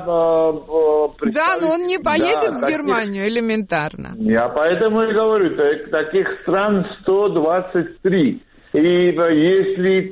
да, но он не поедет в Германию элементарно. Я поэтому и говорю, таких стран 123. И если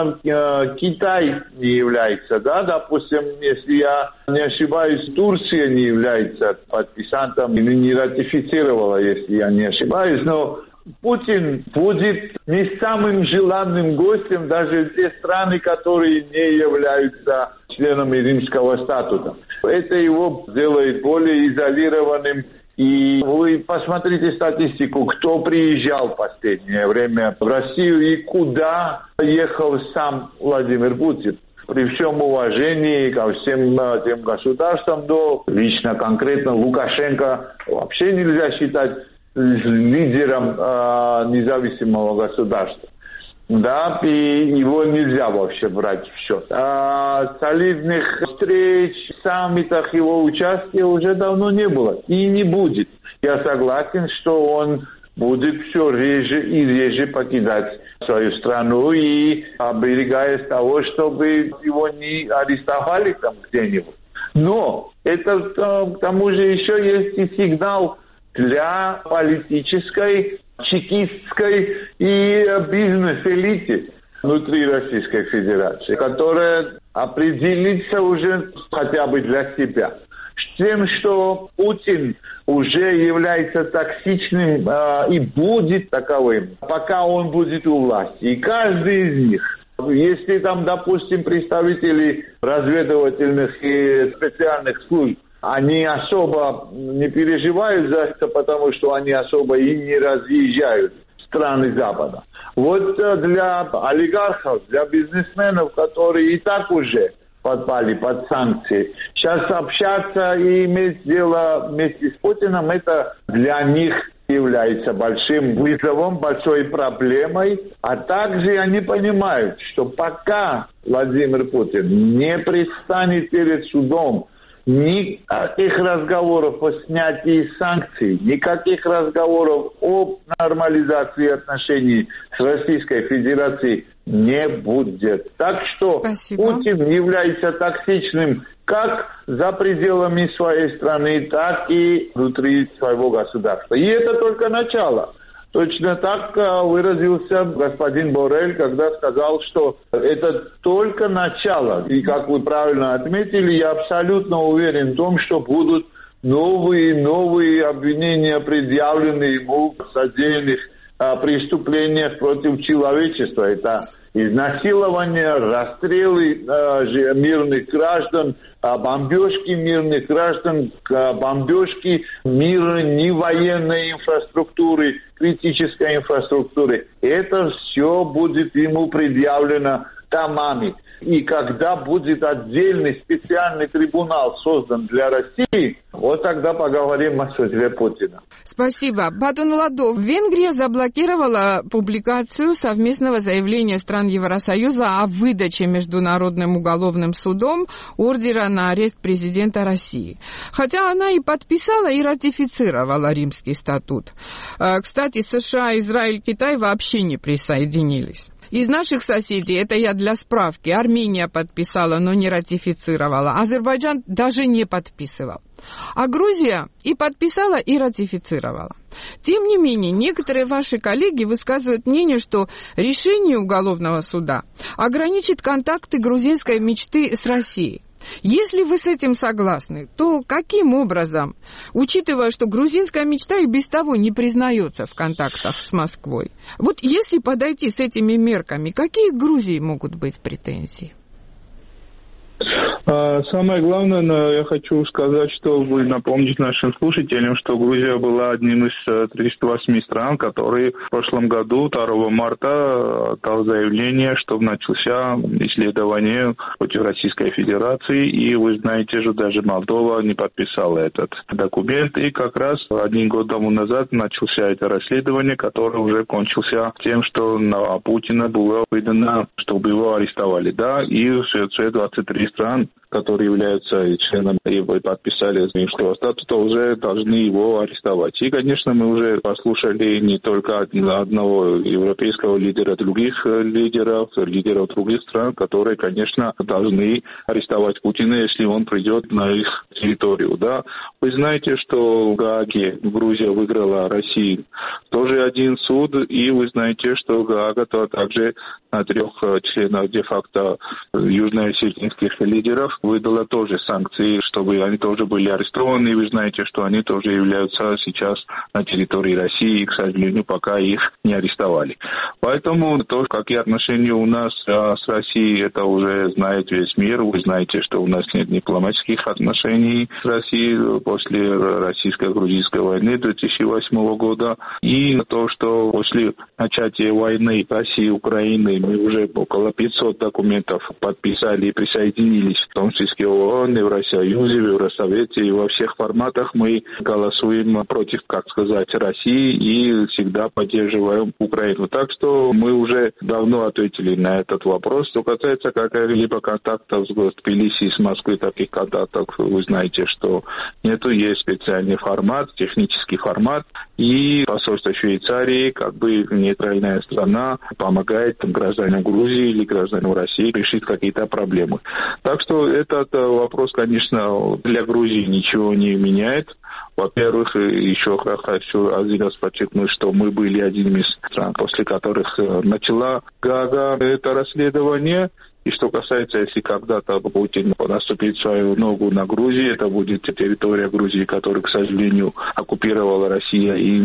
Китай не является, да, допустим, если я не ошибаюсь, Турция не является подписантом или не ратифицировала, если я не ошибаюсь, но Путин будет не самым желанным гостем даже в те страны, которые не являются членами Римского статута. Это его делает более изолированным. И вы посмотрите статистику, кто приезжал в последнее время в Россию и куда ехал сам Владимир Путин. При всем уважении ко всем тем государствам, но лично конкретно Лукашенко вообще нельзя считать лидером независимого государства. Да, и его нельзя вообще брать в счет. Солидных встреч, саммитах его участия уже давно не было и не будет. Я согласен, что он будет все реже и реже покидать свою страну и оберегаясь того, чтобы его не арестовали там где-нибудь. Но это к тому же еще есть и сигнал для политической, чекистской и бизнес-элиты внутри Российской Федерации, которая определится уже хотя бы для себя с тем, что Путин уже является токсичным и будет таковым, пока он будет у власти. И каждый из них, если там, допустим, представители разведывательных и специальных служб, они особо не переживают за это, потому что они особо и не разъезжают в страны Запада. Вот для олигархов, для бизнесменов, которые и так уже подпали под санкции, сейчас общаться и иметь дело вместе с Путиным, это для них является большим вызовом, большой проблемой. А также они понимают, что пока Владимир Путин не предстанет перед судом, никаких разговоров о снятии санкций, никаких разговоров о нормализации отношений с Российской Федерацией не будет. Так что Путин является токсичным как за пределами своей страны, так и внутри своего государства. И это только начало. Точно так выразился господин Боррель, когда сказал, что это только начало. И, как вы правильно отметили, я абсолютно уверен в том, что будут новые обвинения предъявлены ему в содеянных преступлениях против человечества. Это изнасилование, расстрелы мирных граждан, бомбежки мирных граждан, бомбежки не военной инфраструктуры, критической инфраструктуры. Это все будет ему предъявлено томами. И когда будет отдельный специальный трибунал создан для России, вот тогда поговорим о судьбе Путина. Спасибо. Батон Ладов. Венгрия заблокировала публикацию совместного заявления стран Евросоюза о выдаче Международным уголовным судом ордера на арест президента России. Хотя она и подписала, и ратифицировала Римский статут. Кстати, США, Израиль, Китай вообще не присоединились. Из наших соседей, это я для справки, Армения подписала, но не ратифицировала. Азербайджан даже не подписывал. А Грузия и подписала, и ратифицировала. Тем не менее, некоторые ваши коллеги высказывают мнение, что решение уголовного суда ограничит контакты грузинской мечты с Россией. Если вы с этим согласны, то каким образом, учитывая, что грузинская мечта и без того не признается в контактах с Москвой, вот если подойти с этими мерками, какие к Грузии могут быть претензии? Самое главное, я хочу сказать, чтобы напомнить нашим слушателям, что Грузия была одним из 38 стран, которые в прошлом году, 2 марта, дал заявление, что начался исследование против Российской Федерации, и вы знаете, что даже Молдова не подписала этот документ, и как раз 1 год тому назад начался это расследование, которое уже кончился тем, что на Путина было выдано, чтобы его арестовали, да, и все 23 стран, которые являются членами и подписали Римского статута, уже должны его арестовать. И, конечно, мы уже послушали не только одного европейского лидера, других лидеров других стран, которые, конечно, должны арестовать Путина, если он придет на их территорию. Да? Вы знаете, что в Гааге Грузия выиграла России тоже один суд, и вы знаете, что Гаага также на 3 членов де-факто южноосетинских лидеров выдала тоже санкции, чтобы они тоже были арестованы. И вы знаете, что они тоже являются сейчас на территории России, и, к сожалению, пока их не арестовали. Поэтому то, какие отношения у нас с Россией, это уже знает весь мир. Вы знаете, что у нас нет дипломатических отношений с Россией после российско-грузинской войны 2008 года. И то, что после начала войны России и Украины мы уже около 500 документов подписали и присоединились, в том числе в ООН, в Евросоюзе, в Евросовете, и во всех форматах мы голосуем против, как сказать, России и всегда поддерживаем Украину. Так что мы уже давно ответили на этот вопрос. Что касается каких-либо контактов с Тбилиси и с Москвой, таких контактов, вы знаете, что нету, есть специальный формат, технический формат, и посольство Швейцарии, как бы нейтральная страна, помогает гражданам Грузии или гражданам России решить какие-то проблемы. Так что этот вопрос, конечно, для Грузии ничего не меняет. Во-первых, еще хочу один раз подчеркнуть, что мы были одним из стран, после которых начала Гаага это расследование. И что касается, если когда-то Путин наступит свою ногу на Грузию, это будет территория Грузии, которую, к сожалению, оккупировала Россия, и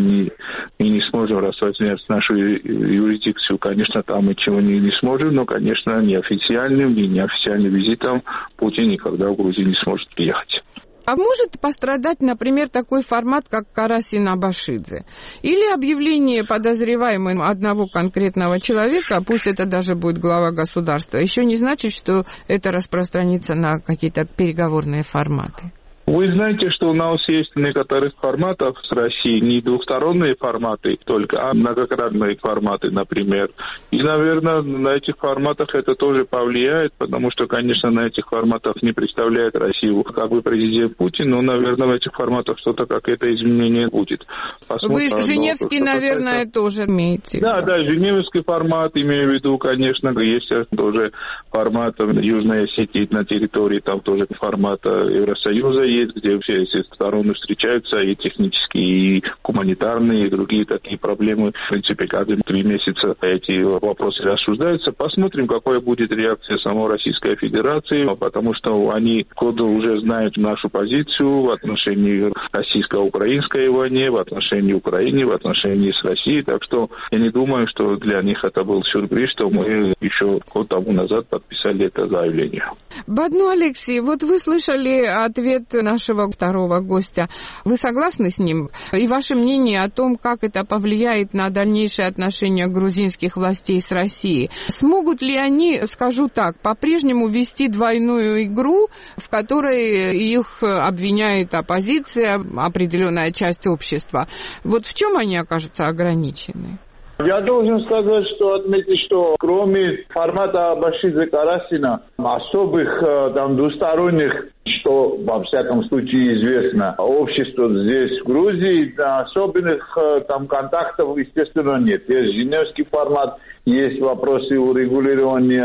не сможем рассмотреть нашу юрисдикцию. Конечно, там мы чего не сможем, но, конечно, неофициальным и неофициальным визитом Путин никогда в Грузию не сможет приехать. А может пострадать, например, такой формат, как Карасин Абашидзе? Или объявление подозреваемым одного конкретного человека, пусть это даже будет глава государства, еще не значит, что это распространится на какие-то переговорные форматы? Вы знаете, что у нас есть некоторых форматов с Россией, не двухсторонние форматы только, а многократные форматы, например. И, наверное, на этих форматах это тоже повлияет, потому что, конечно, на этих форматах не представляет Россию как бы президент Путин, но, наверное, в этих форматах что-то, какое-то изменение будет. Вы Женевский, наверное, тоже имеете. Да, Женевский формат, имею в виду, конечно, есть тоже формат Южной Осетии на территории, там тоже формат Евросоюза есть, где все эти стороны встречаются, и технические, и гуманитарные, и другие такие проблемы. В принципе, каждые 3 месяца эти вопросы обсуждаются. Посмотрим, какая будет реакция самой Российской Федерации, потому что они уже знают нашу позицию в отношении российско-украинской войны, в отношении Украины, в отношении с Россией. Так что я не думаю, что для них это был сюрприз, что мы еще год тому назад подписали это заявление. Бадну Алексей, вот вы слышали ответ нашего второго гостя. Вы согласны с ним? И ваше мнение о том, как это повлияет на дальнейшие отношения грузинских властей с Россией? Смогут ли они, скажу так, по-прежнему вести двойную игру, в которой их обвиняет оппозиция, определенная часть общества? Вот в чем они окажутся ограничены? Я должен сказать, отметить, что кроме формата Абашидзе-Карасина, особых двусторонних, что во всяком случае известно, обществу здесь, в Грузии, особенных контактов, естественно, нет. Есть Женевский формат, есть вопросы урегулирования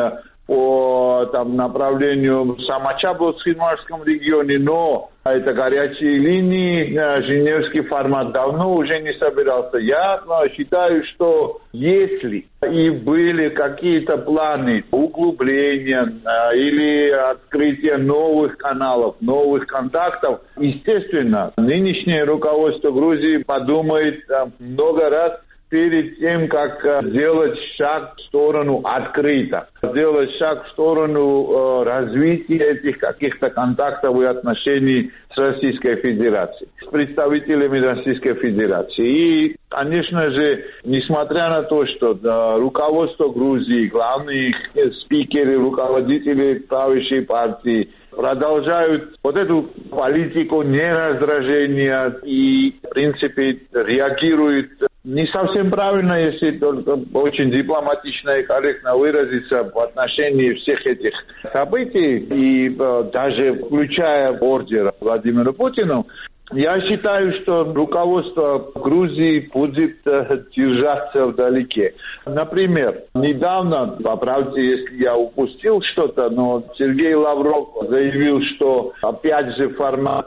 по направлению в Самачабо-Схинвальском регионе, но это горячие линии, женевский формат давно уже не собирался. Я считаю, что если и были какие-то планы углубления или открытия новых каналов, новых контактов, естественно, нынешнее руководство Грузии подумает много раз перед тем, как сделать шаг в сторону открыто, сделать шаг в сторону развития этих каких-то контактов и отношений с Российской Федерацией, с представителями Российской Федерации. И, конечно же, несмотря на то, что руководство Грузии, главные спикеры, руководители правящей партии продолжают вот эту политику нераздражения и, в принципе, реагируют не совсем правильно, если только очень дипломатично и корректно выразиться в отношении всех этих событий, и даже включая ордер Владимиру Путину. Я считаю, что руководство Грузии будет держаться вдалеке. Например, недавно, поправьте, если я упустил что-то, но Сергей Лавров заявил, что опять же формат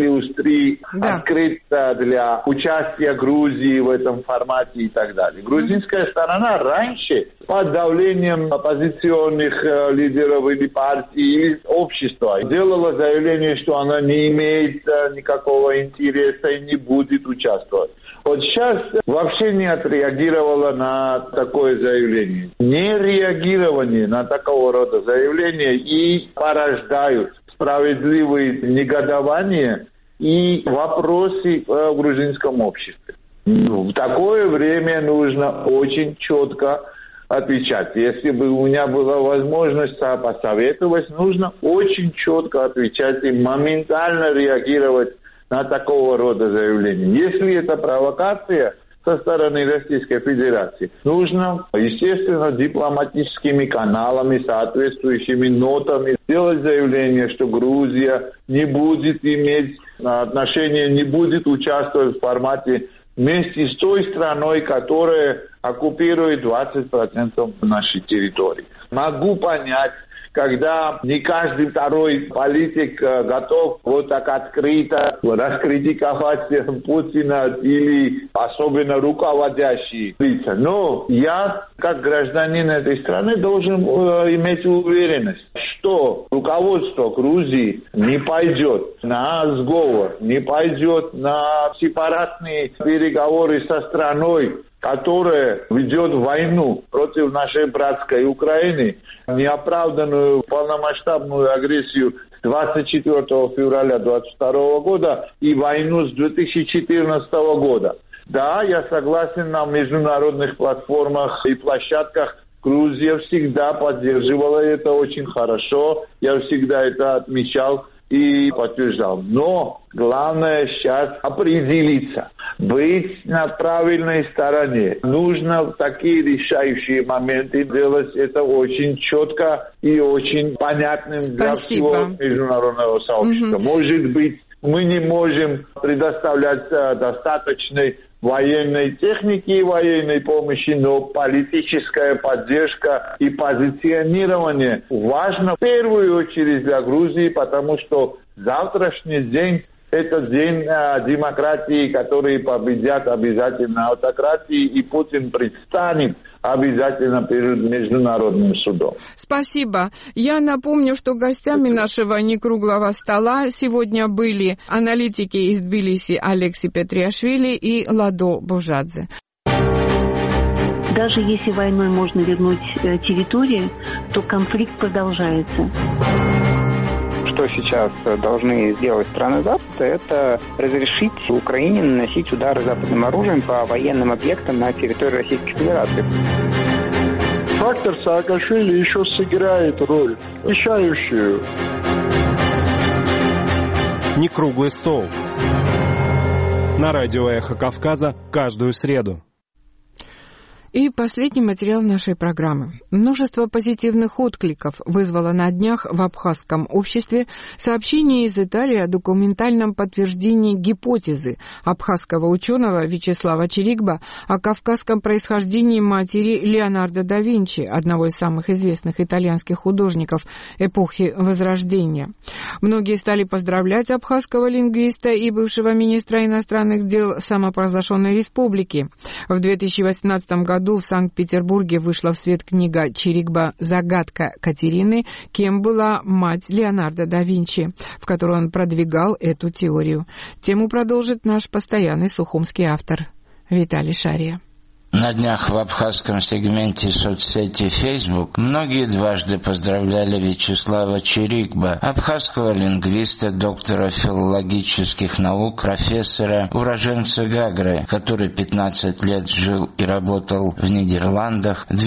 3+3 открыт для участия Грузии в этом формате и так далее. Грузинская сторона раньше под давлением оппозиционных лидеров или партий, или общества делала заявление, что она не имеет никакого интереса и не будет участвовать. Вот сейчас вообще не отреагировала на такое заявление. Нереагирование на такого рода заявления и порождают справедливые негодования и вопросы в грузинском обществе. В такое время нужно очень четко отвечать. Если бы у меня была возможность посоветовать, нужно очень четко отвечать и моментально реагировать на такого рода заявления. Если это провокация со стороны Российской Федерации, нужно, естественно, дипломатическими каналами, соответствующими нотами сделать заявление, что Грузия не будет иметь отношения, не будет участвовать в формате вместе с той страной, которая оккупирует 20% нашей территории. Могу понять, когда не каждый второй политик готов вот так открыто раскритиковать Путина или особенно руководящие лица. Но я, как гражданин этой страны, должен иметь уверенность, что руководство Грузии не пойдет на сговор, не пойдет на сепаратные переговоры со страной, которая ведет войну против нашей братской Украины, неоправданную полномасштабную агрессию с 24 февраля 2022 года и войну с 2014 года. Да, я согласен, на международных платформах и площадках Грузия всегда поддерживала это очень хорошо, я всегда это отмечал и подтверждал. Но главное сейчас определиться, быть на правильной стороне. Нужно в такие решающие моменты делать это очень четко и очень понятным для всего международного сообщества. Может быть, мы не можем предоставлять достаточной военной техники и военной помощи, но политическая поддержка и позиционирование важно в первую очередь для Грузии, потому что завтрашний день – это день демократии, которые победят обязательно автократии, и Путин предстанет обязательно перед международным судом. Спасибо. Я напомню, что гостями нашего некруглого стола сегодня были аналитики из Тбилиси Алексей Петриашвили и Ладо Бужадзе. Даже если войной можно вернуть территории, то конфликт продолжается. Что сейчас должны сделать страны Запада, это разрешить Украине наносить удары западным оружием по военным объектам на территории Российской Федерации. Фактор Саакашвили еще сыграет роль, решающую. Некруглый стол. На радио «Эхо Кавказа» каждую среду. И последний материал нашей программы. Множество позитивных откликов вызвало на днях в абхазском обществе сообщение из Италии о документальном подтверждении гипотезы абхазского ученого Вячеслава Чирикба о кавказском происхождении матери Леонардо да Винчи, одного из самых известных итальянских художников эпохи Возрождения. Многие стали поздравлять абхазского лингвиста и бывшего министра иностранных дел самопровозглашенной республики. В 2018 году в Санкт-Петербурге вышла в свет книга Чирикба «Загадка Катерины. Кем была мать Леонардо да Винчи», в которой он продвигал эту теорию. Тему продолжит наш постоянный сухумский автор Виталий Шария. На днях в абхазском сегменте соцсети Facebook многие дважды поздравляли Вячеслава Чирикба, абхазского лингвиста, доктора филологических наук, профессора, уроженца Гагры, который 15 лет жил и работал в Нидерландах, в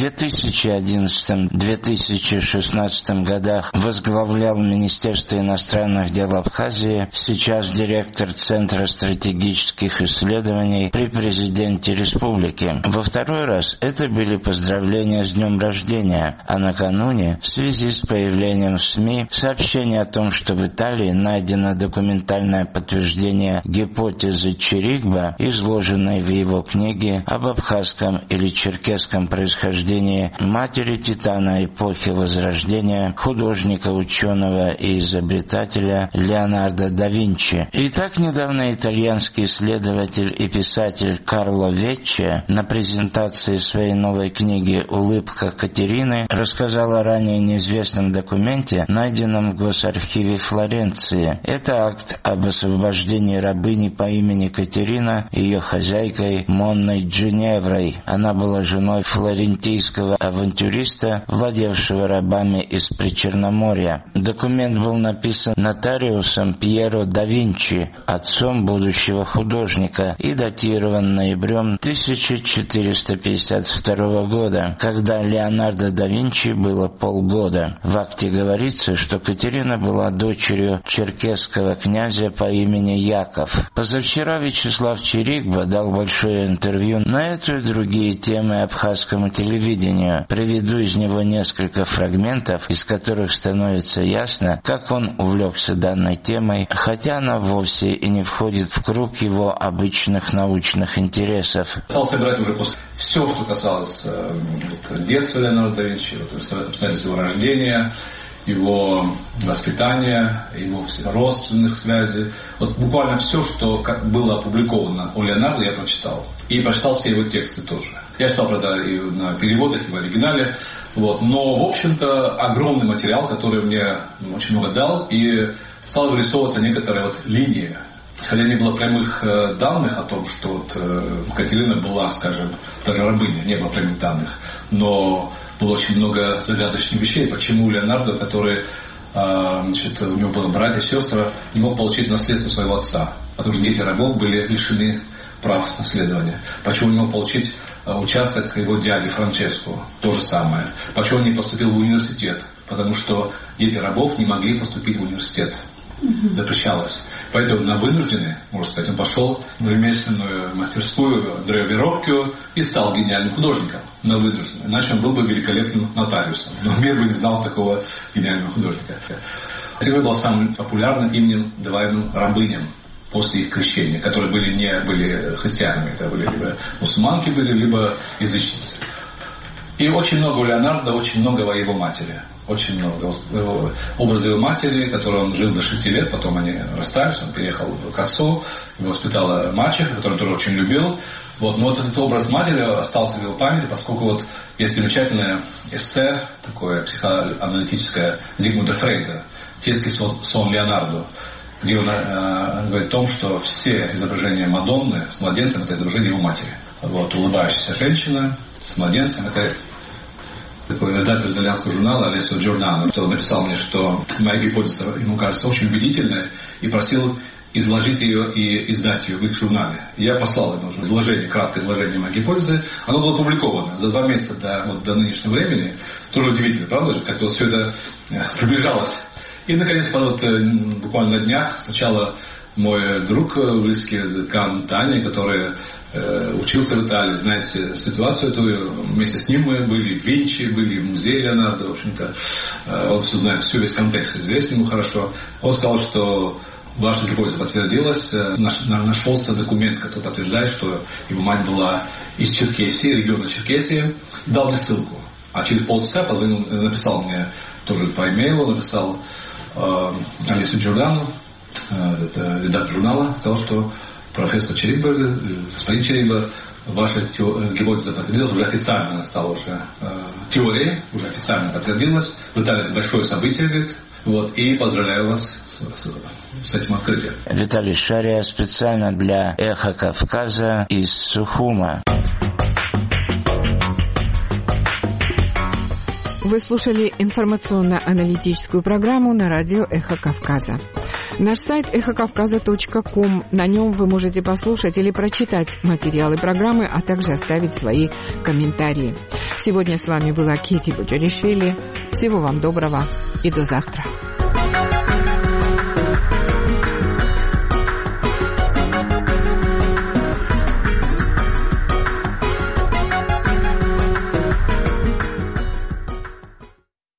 2011-2016 годах возглавлял Министерство иностранных дел Абхазии, сейчас директор Центра стратегических исследований при президенте республики. Во второй раз это были поздравления с днем рождения, а накануне, в связи с появлением в СМИ, сообщение о том, что в Италии найдено документальное подтверждение гипотезы Чирикба, изложенной в его книге об абхазском или черкесском происхождении матери Титана эпохи Возрождения, художника, ученого и изобретателя Леонардо да Винчи. И так недавно итальянский исследователь и писатель Карло Веччи на презентации своей новой книги «Улыбка Катерины» рассказал о ранее неизвестном документе, найденном в Госархиве Флоренции. Это акт об освобождении рабыни по имени Катерина и ее хозяйкой Монной Джиневрой. Она была женой флорентийского авантюриста, владевшего рабами из Причерноморья. Документ был написан нотариусом Пьеро да Винчи, отцом будущего художника, и датирован ноябрем 1452 года, когда Леонардо да Винчи было полгода. В акте говорится, что Катерина была дочерью черкесского князя по имени Яков. Позавчера Вячеслав Чирикба дал большое интервью на эту и другие темы абхазскому телевидению. Приведу из него несколько фрагментов, из которых становится ясно, как он увлекся данной темой, хотя она вовсе и не входит в круг его обычных научных интересов. Стал собирать уже все, что касалось детства Леонардо да Винчи, обстоятельств его рождения, его воспитания, его родственных связей. Вот буквально все, что было опубликовано о Леонардо, я прочитал. И прочитал все его тексты тоже. Я читал, правда, и на переводах, и в оригинале. Но, в общем-то, огромный материал, который мне очень много дал, и стало вырисовываться некоторые линии. Хотя не было прямых данных о том, что Катерина была, скажем, даже рабыня, не было прямых данных. Но было очень много загадочных вещей. Почему Леонардо, который, у него было братья и сестры, не мог получить наследство своего отца? Потому что дети рабов были лишены прав наследования. Почему не мог получить участок его дяди Франческо? То же самое. Почему он не поступил в университет? Потому что дети рабов не могли поступить в университет. Запрещалось. Поэтому на вынужденный, можно сказать, он пошел в ремесленную мастерскую Андреа Вероккио и стал гениальным художником на вынужденный. Иначе он был бы великолепным нотариусом. Но мир бы не знал такого гениального художника. Это был самым популярным именем, даваемым рабыням после их крещения, которые не были христианами. Это были либо мусульманки, либо язычницы. И очень много у Леонардо, очень много о его матери. Очень много. Образ его матери, которой он жил до 6 лет, потом они расстались, он переехал к отцу, его воспитала мачеха, которую он тоже очень любил. Но этот образ матери остался в его памяти, поскольку есть замечательное эссе, такое психоаналитическое Зигмунда Фрейда «Детский сон Леонардо», где он говорит о том, что все изображения Мадонны с младенцем – это изображение его матери. Улыбающаяся женщина с младенцем – это такой редактор итальянского журнала Алессио Джордано, кто написал мне, что моя гипотеза ему кажется очень убедительной, и просил изложить ее и издать ее в их журнале. И я послал ему изложение, краткое изложение моей гипотезы. Оно было опубликовано за 2 месяца до нынешнего времени. Тоже удивительно, правда же? Как-то все это приближалось. И, наконец, буквально на днях, сначала мой друг близкий, декан Таня, который учился в Италии, знаете ситуацию эту. Вместе с ним мы были в Винчи, были в музее Леонардо, в общем-то. Он все знает, весь контекст известен ему хорошо. Он сказал, что ваша гипотеза подтвердилась. Нашелся документ, который подтверждает, что его мать была из Черкесии, региона Черкесии. Дал мне ссылку. А через полчаса позвонил, написал мне тоже по имейлу, написал Алису Джордану, редактор журнала, сказал, что профессор Чериба, господин Чериба, ваша гипотеза подтвердилась, уже официально она стала уже теорией, уже официально подтвердилась. В Италии это большое событие, говорит. Вот, и поздравляю вас с этим открытием. Виталий Шария специально для «Эхо Кавказа» из Сухума. Вы слушали информационно-аналитическую программу на радио «Эхо Кавказа». Наш сайт эхокавказа.ком. На нем вы можете послушать или прочитать материалы программы, а также оставить свои комментарии. Сегодня с вами была Кити Буджаришвили. Всего вам доброго и до завтра.